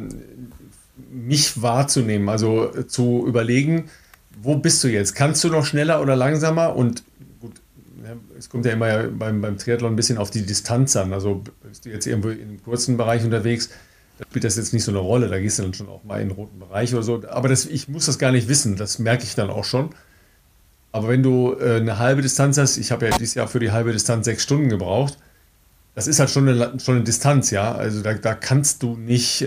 mich wahrzunehmen, also zu überlegen, wo bist du jetzt? Kannst du noch schneller oder langsamer? Und gut, es kommt ja immer beim Triathlon ein bisschen auf die Distanz an. Also bist du jetzt irgendwo in einem kurzen Bereich unterwegs, da spielt das jetzt nicht so eine Rolle, da gehst du dann schon auch mal in den roten Bereich oder so. Aber ich muss das gar nicht wissen, das merke ich dann auch schon. Aber wenn du eine halbe Distanz hast, ich habe ja dieses Jahr für die halbe Distanz 6 Stunden gebraucht, das ist halt schon eine Distanz, ja. Also da kannst du nicht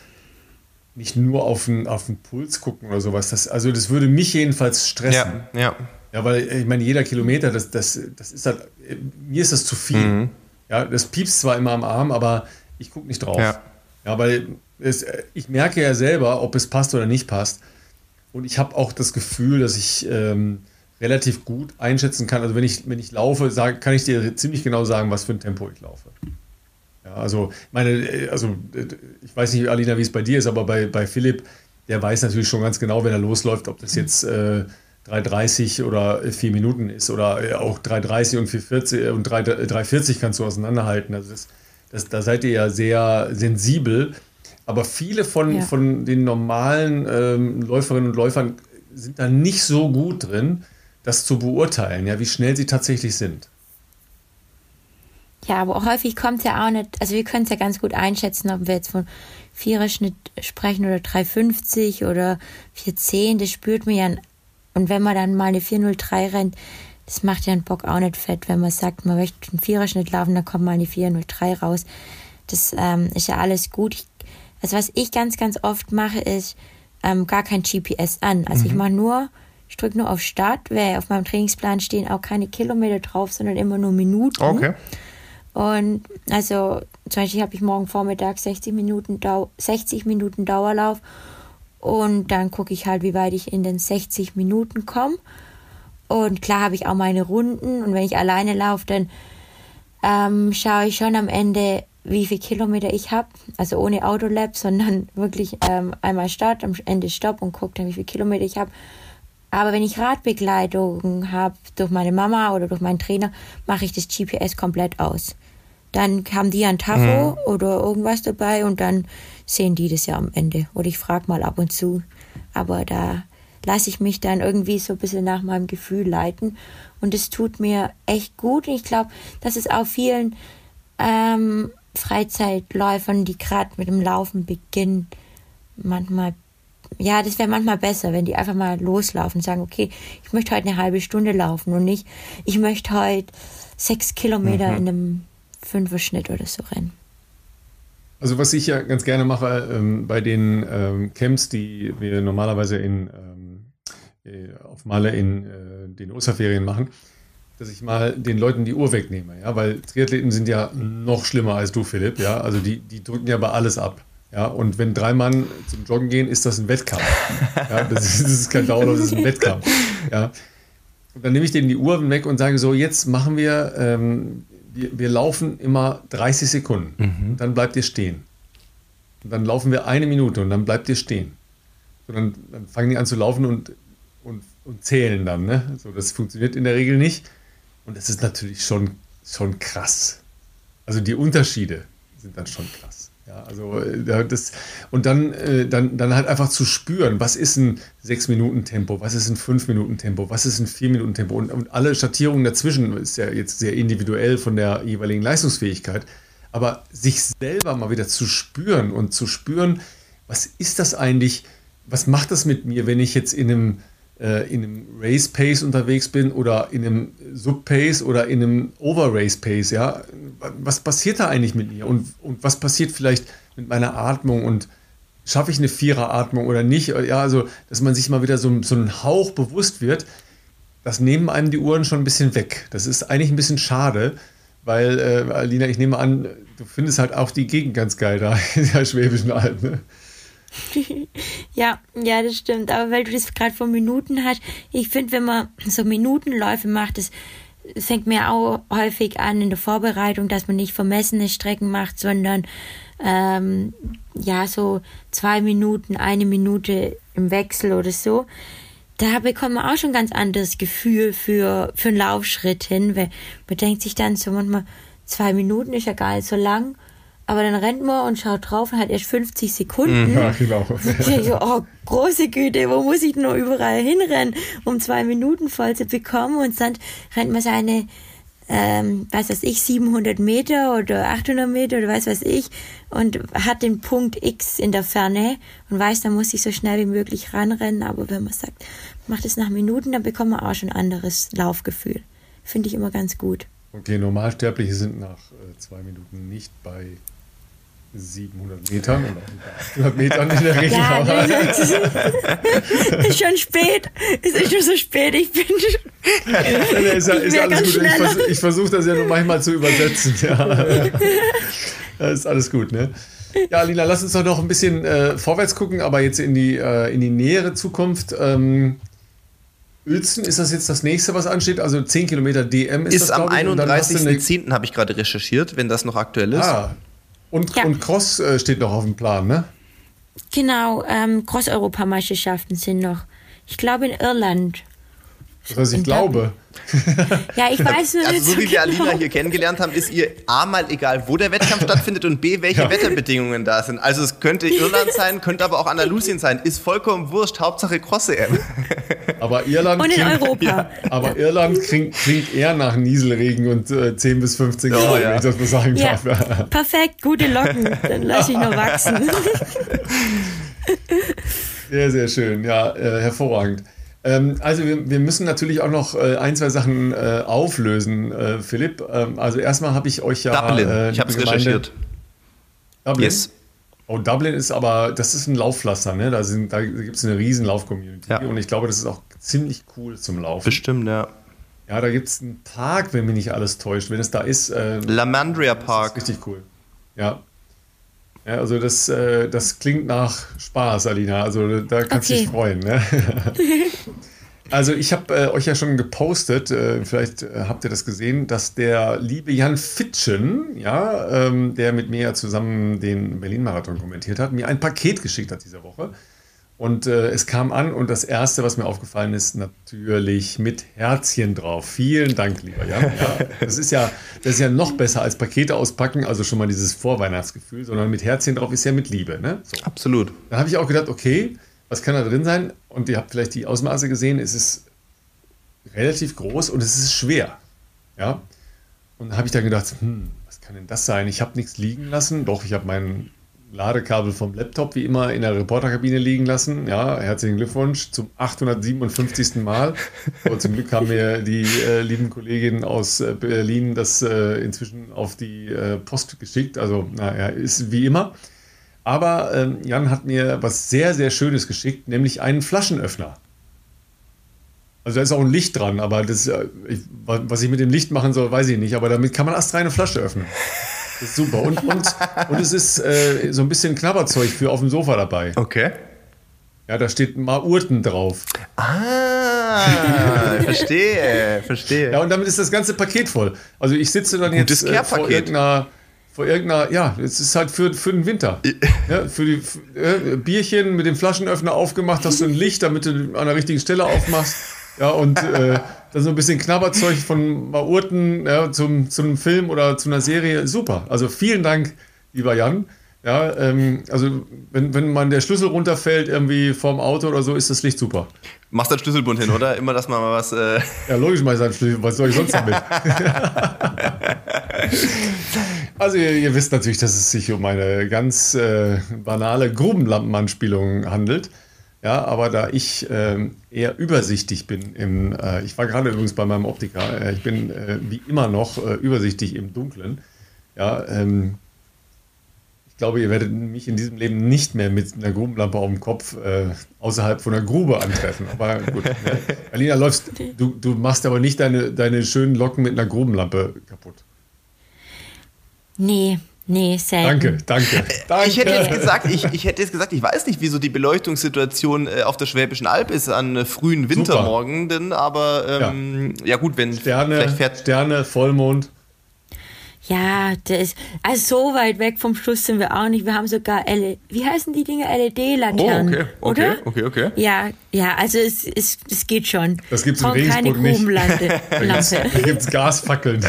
nur auf den Puls gucken oder sowas. Also das würde mich jedenfalls stressen. Ja. Ja, weil ich meine, jeder Kilometer, das ist halt, mir ist das zu viel. Mhm. Ja, das piepst zwar immer am Arm, aber ich gucke nicht drauf. Ja, weil ich merke ja selber, ob es passt oder nicht passt. Und ich habe auch das Gefühl, dass ich relativ gut einschätzen kann. Also wenn ich laufe, kann ich dir ziemlich genau sagen, was für ein Tempo ich laufe. Ja, also ich weiß nicht, Alina, wie es bei dir ist, aber bei Philipp, der weiß natürlich schon ganz genau, wenn er losläuft, ob das jetzt 3,30 oder 4 Minuten ist oder auch 3,30 und 4,40 und 3,40 kannst du auseinanderhalten. Also da seid ihr ja sehr sensibel. Aber viele von den normalen Läuferinnen und Läufern sind da nicht so gut drin, das zu beurteilen, ja, wie schnell sie tatsächlich sind. Ja, aber häufig kommt es ja auch nicht, also wir können es ja ganz gut einschätzen, ob wir jetzt von 4er-Schnitt sprechen oder 3,50 oder 4,10, das spürt man ja. Und wenn man dann mal eine 4,03 rennt, das macht ja einen Bock auch nicht fett, wenn man sagt, man möchte einen 4er-Schnitt laufen, dann kommt mal eine 4,03 raus. Das ist ja alles gut. Also was ich ganz, ganz oft mache, ist gar kein GPS an. Also ich drücke nur auf Start, weil auf meinem Trainingsplan stehen auch keine Kilometer drauf, sondern immer nur Minuten. Okay. Und also zum Beispiel habe ich morgen Vormittag 60 Minuten Dauerlauf und dann gucke ich halt, wie weit ich in den 60 Minuten komme. Und klar habe ich auch meine Runden und wenn ich alleine laufe, dann schaue ich schon am Ende, wie viele Kilometer ich habe, also ohne Autolab, sondern wirklich einmal Start, am Ende Stopp und gucke dann, wie viele Kilometer ich habe. Aber wenn ich Radbegleitung habe durch meine Mama oder durch meinen Trainer, mache ich das GPS komplett aus. Dann haben die ein Tacho oder irgendwas dabei und dann sehen die das ja am Ende. Oder ich frage mal ab und zu. Aber da lasse ich mich dann irgendwie so ein bisschen nach meinem Gefühl leiten. Und es tut mir echt gut. Und ich glaube, dass es auch vielen Freizeitläufern, die gerade mit dem Laufen beginnen, manchmal, ja, das wäre manchmal besser, wenn die einfach mal loslaufen und sagen, okay, ich möchte heute eine halbe Stunde laufen und nicht, ich möchte heute 6 Kilometer in einem 5er-Schnitt oder so rennen. Also was ich ja ganz gerne mache bei den Camps, die wir normalerweise auf Malle in den Osterferien machen, dass ich mal den Leuten die Uhr wegnehme, ja, weil Triathleten sind ja noch schlimmer als du, Philipp, ja, also die drücken ja bei alles ab, ja, und wenn 3 Mann zum Joggen gehen, ist das ein Wettkampf, ja, das ist kein Dauerlauf, das ist ein Wettkampf, ja, und dann nehme ich denen die Uhr weg und sage so, jetzt machen wir laufen immer 30 Sekunden, dann bleibt ihr stehen, und dann laufen wir 1 Minute und dann bleibt ihr stehen, und dann fangen die an zu laufen und zählen dann, ne, so, das funktioniert in der Regel nicht. Und das ist natürlich schon krass. Also die Unterschiede sind dann schon krass. Ja, also und dann halt einfach zu spüren, was ist ein 6-Minuten-Tempo, was ist ein 5-Minuten-Tempo, was ist ein 4-Minuten-Tempo und alle Schattierungen dazwischen ist ja jetzt sehr individuell von der jeweiligen Leistungsfähigkeit. Aber sich selber mal wieder zu spüren und zu spüren, was ist das eigentlich, was macht das mit mir, wenn ich jetzt in einem Race-Pace unterwegs bin oder in einem Sub-Pace oder in einem Over-Race-Pace, ja, was passiert da eigentlich mit mir und was passiert vielleicht mit meiner Atmung und schaffe ich eine 4er-Atmung oder nicht, ja, also, dass man sich mal wieder so einen Hauch bewusst wird, das nehmen einem die Uhren schon ein bisschen weg. Das ist eigentlich ein bisschen schade, weil, Alina, ich nehme an, du findest halt auch die Gegend ganz geil da in der Schwäbischen Alb, ne? Ja, das stimmt. Aber weil du das gerade von Minuten hast, ich finde, wenn man so Minutenläufe macht, das fängt mir auch häufig an in der Vorbereitung, dass man nicht vermessene Strecken macht, sondern so 2 Minuten, 1 Minute im Wechsel oder so. Da bekommt man auch schon ein ganz anderes Gefühl für einen Laufschritt hin, weil man denkt sich dann so manchmal, 2 Minuten ist ja gar nicht so lang. Aber dann rennt man und schaut drauf und hat erst 50 Sekunden. Ja, genau. Oh, große Güte, wo muss ich nur überall hinrennen, um 2 Minuten voll zu bekommen? Und dann rennt man seine was weiß ich, 700 Meter oder 800 Meter oder was ich und hat den Punkt X in der Ferne und weiß, da muss ich so schnell wie möglich ranrennen. Aber wenn man sagt, macht es nach Minuten, dann bekommt man auch schon ein anderes Laufgefühl. Finde ich immer ganz gut. Okay, Normalsterbliche sind nach 2 Minuten nicht bei 700 Metern und auch nicht bei 800 Metern in der Regel. Ja, nee, ist schon spät. Es ist schon so spät. Ich bin ist alles gut. Ich versuche das ja nur manchmal zu übersetzen. Ja. Das ist alles gut, ne? Ja, Lina, lass uns doch noch ein bisschen vorwärts gucken, aber jetzt in die nähere Zukunft. Uelzen, ist das jetzt das nächste, was ansteht? Also 10 Kilometer DM ist das, am 31.10. habe ich gerade recherchiert, wenn das noch aktuell ist. Und Cross steht noch auf dem Plan, ne? Genau, Cross-Europameisterschaften sind noch. Ich glaube in Irland. Das heißt, ich glaube. Ja, ich weiß nicht. Also so wie wir Alina hier kennengelernt haben, ist ihr A mal egal, wo der Wettkampf stattfindet und B, welche Wetterbedingungen da sind. Also es könnte Irland sein, könnte aber auch Andalusien sein. Ist vollkommen wurscht, Hauptsache Cross-EM. Aber Irland und in Europa. Ja, aber Irland klingt eher nach Nieselregen und 10 bis 15 Grad, wenn ich das mal sagen darf. Perfekt, gute Locken. Dann lasse ich noch wachsen. Sehr, sehr schön. Ja, hervorragend. Also wir müssen natürlich auch noch 1, 2 Sachen auflösen, Philipp. Also erstmal habe ich euch ja... Dublin, ich habe es recherchiert. Dublin? Yes. Oh, Dublin ist aber, das ist ein Laufpflaster, ne? Da gibt es eine riesen Lauf-Community und ich glaube, das ist auch ziemlich cool zum Laufen. Bestimmt, ja. Ja, da gibt es einen Park, wenn mich nicht alles täuscht, wenn es da ist. Lamandria Park. Das ist richtig cool. Ja. Ja, also das klingt nach Spaß, Alina. Also da kannst du dich freuen. Ne? Also ich habe euch ja schon gepostet, vielleicht habt ihr das gesehen, dass der liebe Jan Fitschen, ja, der mit mir ja zusammen den Berlin-Marathon kommentiert hat, mir ein Paket geschickt hat diese Woche. Und es kam an und das Erste, was mir aufgefallen ist, natürlich mit Herzchen drauf. Vielen Dank, lieber Jan. Ja, das ist ja noch besser als Pakete auspacken, also schon mal dieses Vorweihnachtsgefühl, sondern mit Herzchen drauf ist ja mit Liebe. Ne? So. Absolut. Dann habe ich auch gedacht, okay, was kann da drin sein? Und ihr habt vielleicht die Ausmaße gesehen, es ist relativ groß und es ist schwer. Ja? Und dann habe ich dann gedacht, was kann denn das sein? Ich habe nichts liegen lassen. Doch, ich habe mein Ladekabel vom Laptop wie immer in der Reporterkabine liegen lassen. Ja, herzlichen Glückwunsch zum 857. Mal. Aber zum Glück haben mir die lieben Kolleginnen aus Berlin das inzwischen auf die Post geschickt. Also, naja, ist wie immer. Aber Jan hat mir was sehr, sehr Schönes geschickt, nämlich einen Flaschenöffner. Also da ist auch ein Licht dran, aber das, was ich mit dem Licht machen soll, weiß ich nicht. Aber damit kann man erst eine Flasche öffnen. Das ist super. Und es ist so ein bisschen Knabberzeug für auf dem Sofa dabei. Okay. Ja, da steht Maurten drauf. Verstehe. Ja, und damit ist das ganze Paket voll. Also ich sitze dann jetzt vor irgendeiner, ja, es ist halt für den Winter. Ja, für die Bierchen mit dem Flaschenöffner aufgemacht, hast du ein Licht, damit du an der richtigen Stelle aufmachst. Ja, und dann so ein bisschen Knabberzeug von Maurten zum Film oder zu einer Serie. Super. Also vielen Dank, lieber Jan. Ja, also wenn man der Schlüssel runterfällt irgendwie vorm Auto oder so, ist das Licht super. Machst dein Schlüsselbund hin, oder? Immer, dass man mal was... Ja, logisch mach ich seinen Schlüssel. Was soll ich sonst damit? Also ihr wisst natürlich, dass es sich um eine ganz banale Grubenlampenanspielung handelt. Ja, aber da ich eher übersichtlich bin, ich war gerade übrigens bei meinem Optiker, ich bin wie immer noch übersichtlich im Dunkeln. Ja, ich glaube, ihr werdet mich in diesem Leben nicht mehr mit einer Grubenlampe auf dem Kopf außerhalb von einer Grube antreffen. Aber gut. Ne? Alina, du machst aber nicht deine schönen Locken mit einer Grubenlampe kaputt. Nee, selten. Danke. Ich hätte jetzt gesagt, ich weiß nicht, wieso die Beleuchtungssituation auf der Schwäbischen Alb ist an frühen Wintermorgen, aber ja gut, wenn Sterne, Vollmond. Ja, also so weit weg vom Schluss sind wir auch nicht. Wir haben sogar wie heißen die Dinger? LED-Laternen. Oh, okay. Oder? Okay. Ja, also es geht schon. Das gibt's in Regensburg nicht. Da gibt's Gasfackeln.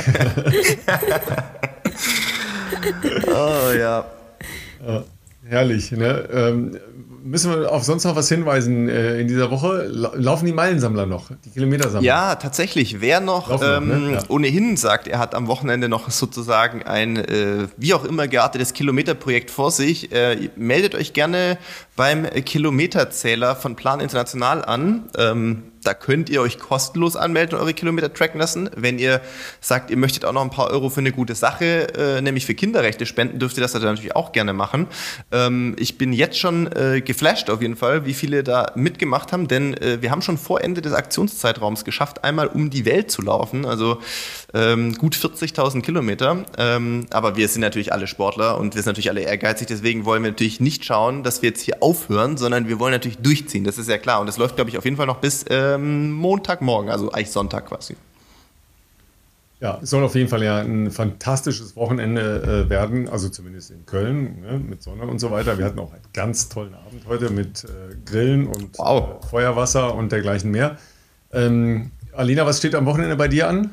Herrlich. Ne? Müssen wir auf sonst noch was hinweisen in dieser Woche? Laufen die Meilensammler noch, die Kilometersammler? Ja, tatsächlich. Wer noch ohnehin sagt, er hat am Wochenende noch sozusagen ein wie auch immer geartetes Kilometerprojekt vor sich, meldet euch gerne beim Kilometerzähler von Plan International an. Da könnt ihr euch kostenlos anmelden und eure Kilometer tracken lassen. Wenn ihr sagt, ihr möchtet auch noch ein paar Euro für eine gute Sache, nämlich für Kinderrechte spenden, dürft ihr das natürlich auch gerne machen. Ich bin jetzt schon geflasht auf jeden Fall, wie viele da mitgemacht haben, denn wir haben schon vor Ende des Aktionszeitraums geschafft, einmal um die Welt zu laufen, also gut 40.000 Kilometer. Aber wir sind natürlich alle Sportler und wir sind natürlich alle ehrgeizig, deswegen wollen wir natürlich nicht schauen, dass wir jetzt hier aufhören, sondern wir wollen natürlich durchziehen, das ist ja klar. Und das läuft, glaube ich, auf jeden Fall noch bis Montagmorgen, also eigentlich Sonntag quasi. Ja, es soll auf jeden Fall ja ein fantastisches Wochenende werden, also zumindest in Köln, ne, mit Sonne und so weiter. Wir hatten auch einen ganz tollen Abend heute mit Grillen und Feuerwasser und dergleichen mehr. Alina, was steht am Wochenende bei dir an?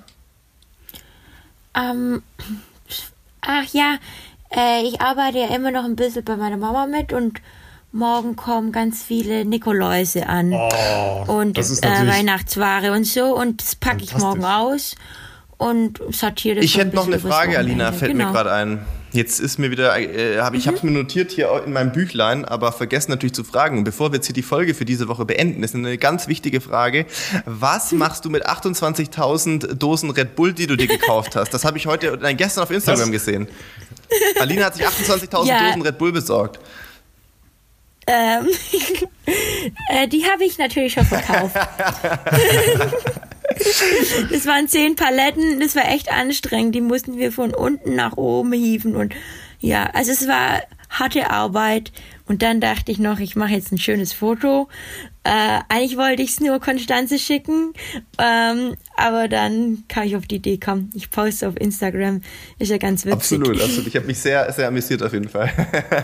Ich arbeite ja immer noch ein bisschen bei meiner Mama mit und morgen kommen ganz viele Nikoläuse an und Weihnachtsware und so und das packe ich morgen aus und sortiere das. Ich hätte noch eine Frage, Alina, fällt mir gerade ein. Jetzt ist mir wieder, ich habe es mir notiert hier in meinem Büchlein, aber vergessen natürlich zu fragen. Und bevor wir jetzt hier die Folge für diese Woche beenden, ist eine ganz wichtige Frage. Was machst du mit 28.000 Dosen Red Bull, die du dir gekauft hast? Das habe ich gestern auf Instagram gesehen. Alina hat sich 28.000 Dosen Red Bull besorgt. Die habe ich natürlich schon verkauft. Das waren 10 Paletten, das war echt anstrengend. Die mussten wir von unten nach oben hieven und ja, also es war harte Arbeit. Und dann dachte ich noch, ich mache jetzt ein schönes Foto. Eigentlich wollte ich es nur Konstanze schicken, aber dann kam ich auf die Idee, komm, ich poste auf Instagram, ist ja ganz witzig. Absolut. Ich habe mich sehr, sehr amüsiert auf jeden Fall.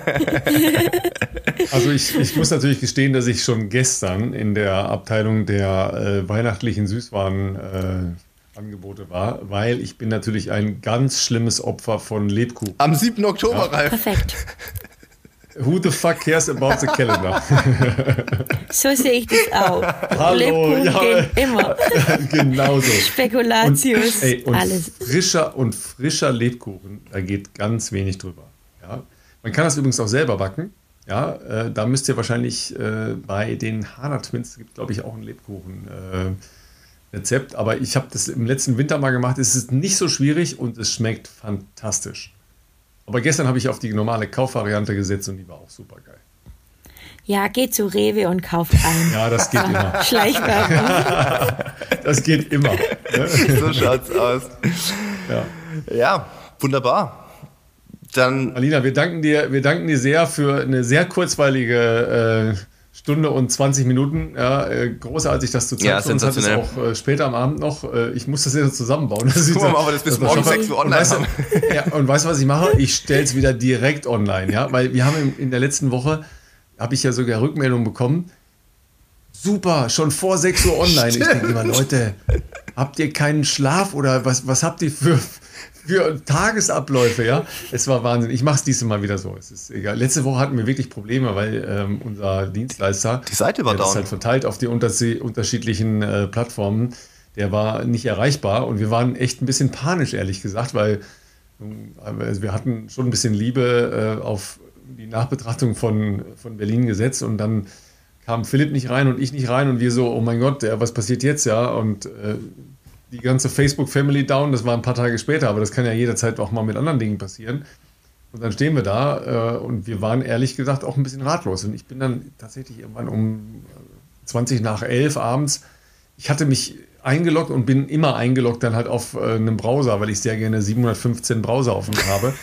Also ich muss natürlich gestehen, dass ich schon gestern in der Abteilung der weihnachtlichen Süßwaren Angebote war, weil ich bin natürlich ein ganz schlimmes Opfer von Lebkuchen. Am 7. Oktober, Ralf. Perfekt. Who the fuck cares about the calendar? So sehe ich das auch. Hallo, Lebkuchen gehen immer. Genauso. Spekulatius, und alles. Frischer Lebkuchen, da geht ganz wenig drüber. Ja? Man kann das übrigens auch selber backen. Ja? Da müsst ihr wahrscheinlich bei den Hana Twins, gibt glaube ich auch ein Lebkuchen Rezept, aber ich habe das im letzten Winter mal gemacht. Es ist nicht so schwierig und es schmeckt fantastisch. Aber gestern habe ich auf die normale Kaufvariante gesetzt und die war auch super geil. Ja, geht zu Rewe und kauft ein. Ja, das geht immer. Schleichwerbung. Das geht immer. Ne? So schaut's aus. Ja, wunderbar. Dann Alina, wir danken dir sehr für eine sehr kurzweilige Stunde und 20 Minuten. Ja, großartig, dass du Zeit für uns hattest, auch später am Abend noch. Ich muss das jetzt zusammenbauen. Gucken wir mal, ob wir das bis morgen 6 Uhr online haben. Und weißt du, was ich mache? Ich stelle es wieder direkt online. Ja? Weil wir haben in der letzten Woche, habe ich ja sogar Rückmeldungen bekommen, super, schon vor 6 Uhr online. Ich denke immer, Leute, habt ihr keinen Schlaf oder was habt ihr für Tagesabläufe, ja? Es war Wahnsinn. Ich mache es dieses Mal wieder so. Es ist egal. Letzte Woche hatten wir wirklich Probleme, weil unser Dienstleister, die Seite war der das halt verteilt auf die unterschiedlichen Plattformen, der war nicht erreichbar und wir waren echt ein bisschen panisch, ehrlich gesagt, weil wir hatten schon ein bisschen Liebe auf die Nachbetrachtung von Berlin gesetzt und dann kam Philipp nicht rein und ich nicht rein und wir so, oh mein Gott, was passiert jetzt, ja? Und die ganze Facebook-Family down, das war ein paar Tage später, aber das kann ja jederzeit auch mal mit anderen Dingen passieren. Und dann stehen wir da und wir waren ehrlich gesagt auch ein bisschen ratlos. Und ich bin dann tatsächlich irgendwann um 20 nach 11 abends, ich hatte mich eingeloggt und bin immer eingeloggt dann halt auf einem Browser, weil ich sehr gerne 715 Browser offen habe.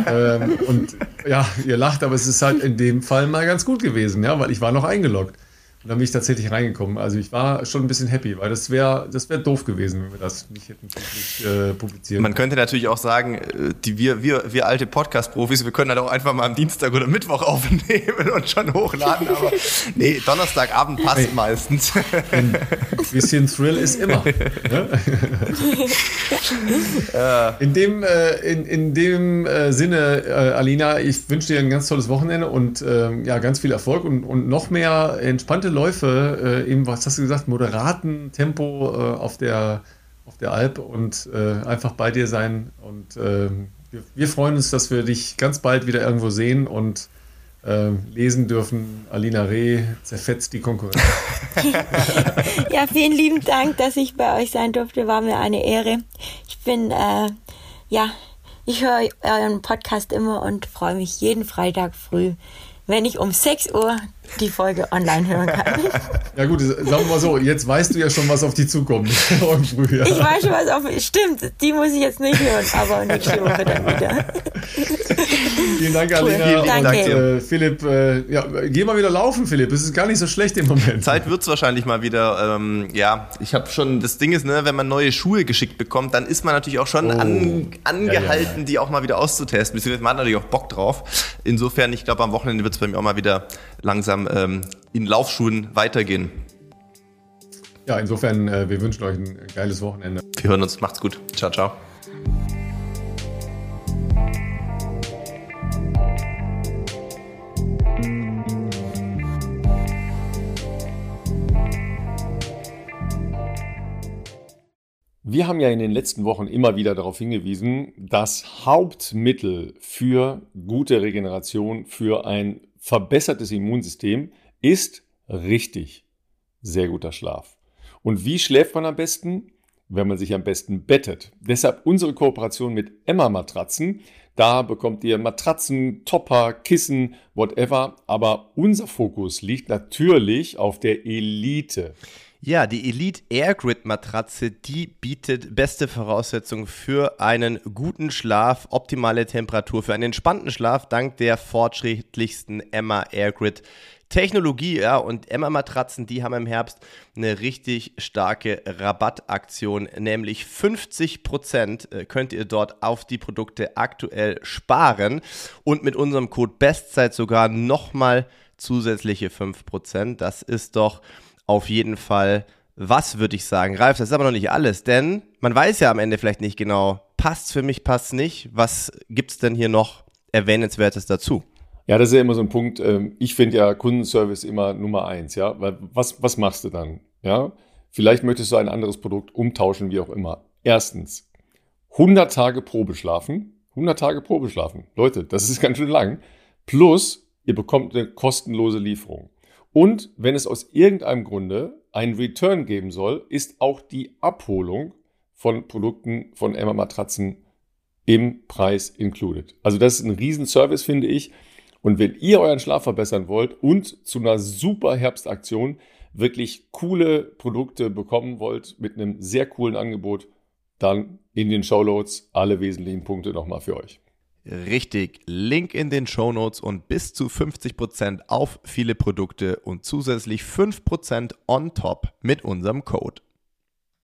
Und ja, ihr lacht, aber es ist halt in dem Fall mal ganz gut gewesen, ja, weil ich war noch eingeloggt. Und dann bin ich tatsächlich reingekommen. Also ich war schon ein bisschen happy, weil das wär doof gewesen, wenn wir das nicht hätten publizieren. Man könnte natürlich auch sagen, wir alte Podcast-Profis, wir können halt auch einfach mal am Dienstag oder Mittwoch aufnehmen und schon hochladen, aber nee, Donnerstagabend passt meistens. Ein bisschen Thrill ist immer. Ne? In dem Sinne, Alina, ich wünsche dir ein ganz tolles Wochenende und ganz viel Erfolg und noch mehr entspannte Läufe, eben, was hast du gesagt, moderaten Tempo auf der Alp und einfach bei dir sein. Und wir freuen uns, dass wir dich ganz bald wieder irgendwo sehen und lesen dürfen. Alina Reh zerfetzt die Konkurrenz. Ja, vielen lieben Dank, dass ich bei euch sein durfte. War mir eine Ehre. Ich bin, ich höre euren Podcast immer und freue mich jeden Freitag früh, wenn ich um 6 Uhr die Folge online hören kann. Ja gut, sagen wir mal so, jetzt weißt du ja schon, was auf dich zukommt. Morgen früh, ja. Ich weiß schon, was auf mich stimmt. Die muss ich jetzt nicht hören, aber nächste Woche dann wieder. Vielen Dank, Alina. Cool. Danke. Und Philipp, geh mal wieder laufen, Philipp. Es ist gar nicht so schlecht im Moment. Zeit wird's wahrscheinlich mal wieder. Ich habe schon, das Ding ist, ne, wenn man neue Schuhe geschickt bekommt, dann ist man natürlich auch schon angehalten, die auch mal wieder auszutesten. Beziehungsweise man hat natürlich auch Bock drauf. Insofern, ich glaube, am Wochenende wird's bei mir auch mal wieder langsam in Laufschuhen weitergehen. Ja, insofern, wir wünschen euch ein geiles Wochenende. Wir hören uns. Macht's gut. Ciao, ciao. Wir haben ja in den letzten Wochen immer wieder darauf hingewiesen, das Hauptmittel für gute Regeneration, für ein verbessertes Immunsystem ist richtig sehr guter Schlaf. Und wie schläft man am besten? Wenn man sich am besten bettet. Deshalb unsere Kooperation mit Emma-Matratzen. Da bekommt ihr Matratzen, Topper, Kissen, whatever. Aber unser Fokus liegt natürlich auf der Elite. Ja, die Elite Airgrid Matratze, die bietet beste Voraussetzungen für einen guten Schlaf, optimale Temperatur, für einen entspannten Schlaf dank der fortschrittlichsten Emma Airgrid Technologie. Ja, und Emma Matratzen, die haben im Herbst eine richtig starke Rabattaktion, nämlich 50% könnt ihr dort auf die Produkte aktuell sparen und mit unserem Code Bestzeit sogar nochmal zusätzliche 5%. Das ist doch auf jeden Fall was, würde ich sagen. Ralf, das ist aber noch nicht alles, denn man weiß ja am Ende vielleicht nicht genau, passt's für mich, passt's nicht. Was gibt's denn hier noch Erwähnenswertes dazu? Ja, das ist ja immer so ein Punkt. Ich finde ja Kundenservice immer Nummer 1, ja. Weil was machst du dann? Ja, vielleicht möchtest du ein anderes Produkt umtauschen, wie auch immer. Erstens, 100 Tage Probeschlafen. 100 Tage Probeschlafen. Leute, das ist ganz schön lang. Plus, ihr bekommt eine kostenlose Lieferung. Und wenn es aus irgendeinem Grunde einen Return geben soll, ist auch die Abholung von Produkten von Emma Matratzen im Preis included. Also das ist ein Riesenservice, finde ich. Und wenn ihr euren Schlaf verbessern wollt und zu einer super Herbstaktion wirklich coole Produkte bekommen wollt mit einem sehr coolen Angebot, dann in den Shownotes alle wesentlichen Punkte nochmal für euch. Richtig, Link in den Shownotes und bis zu 50% auf viele Produkte und zusätzlich 5% on top mit unserem Code.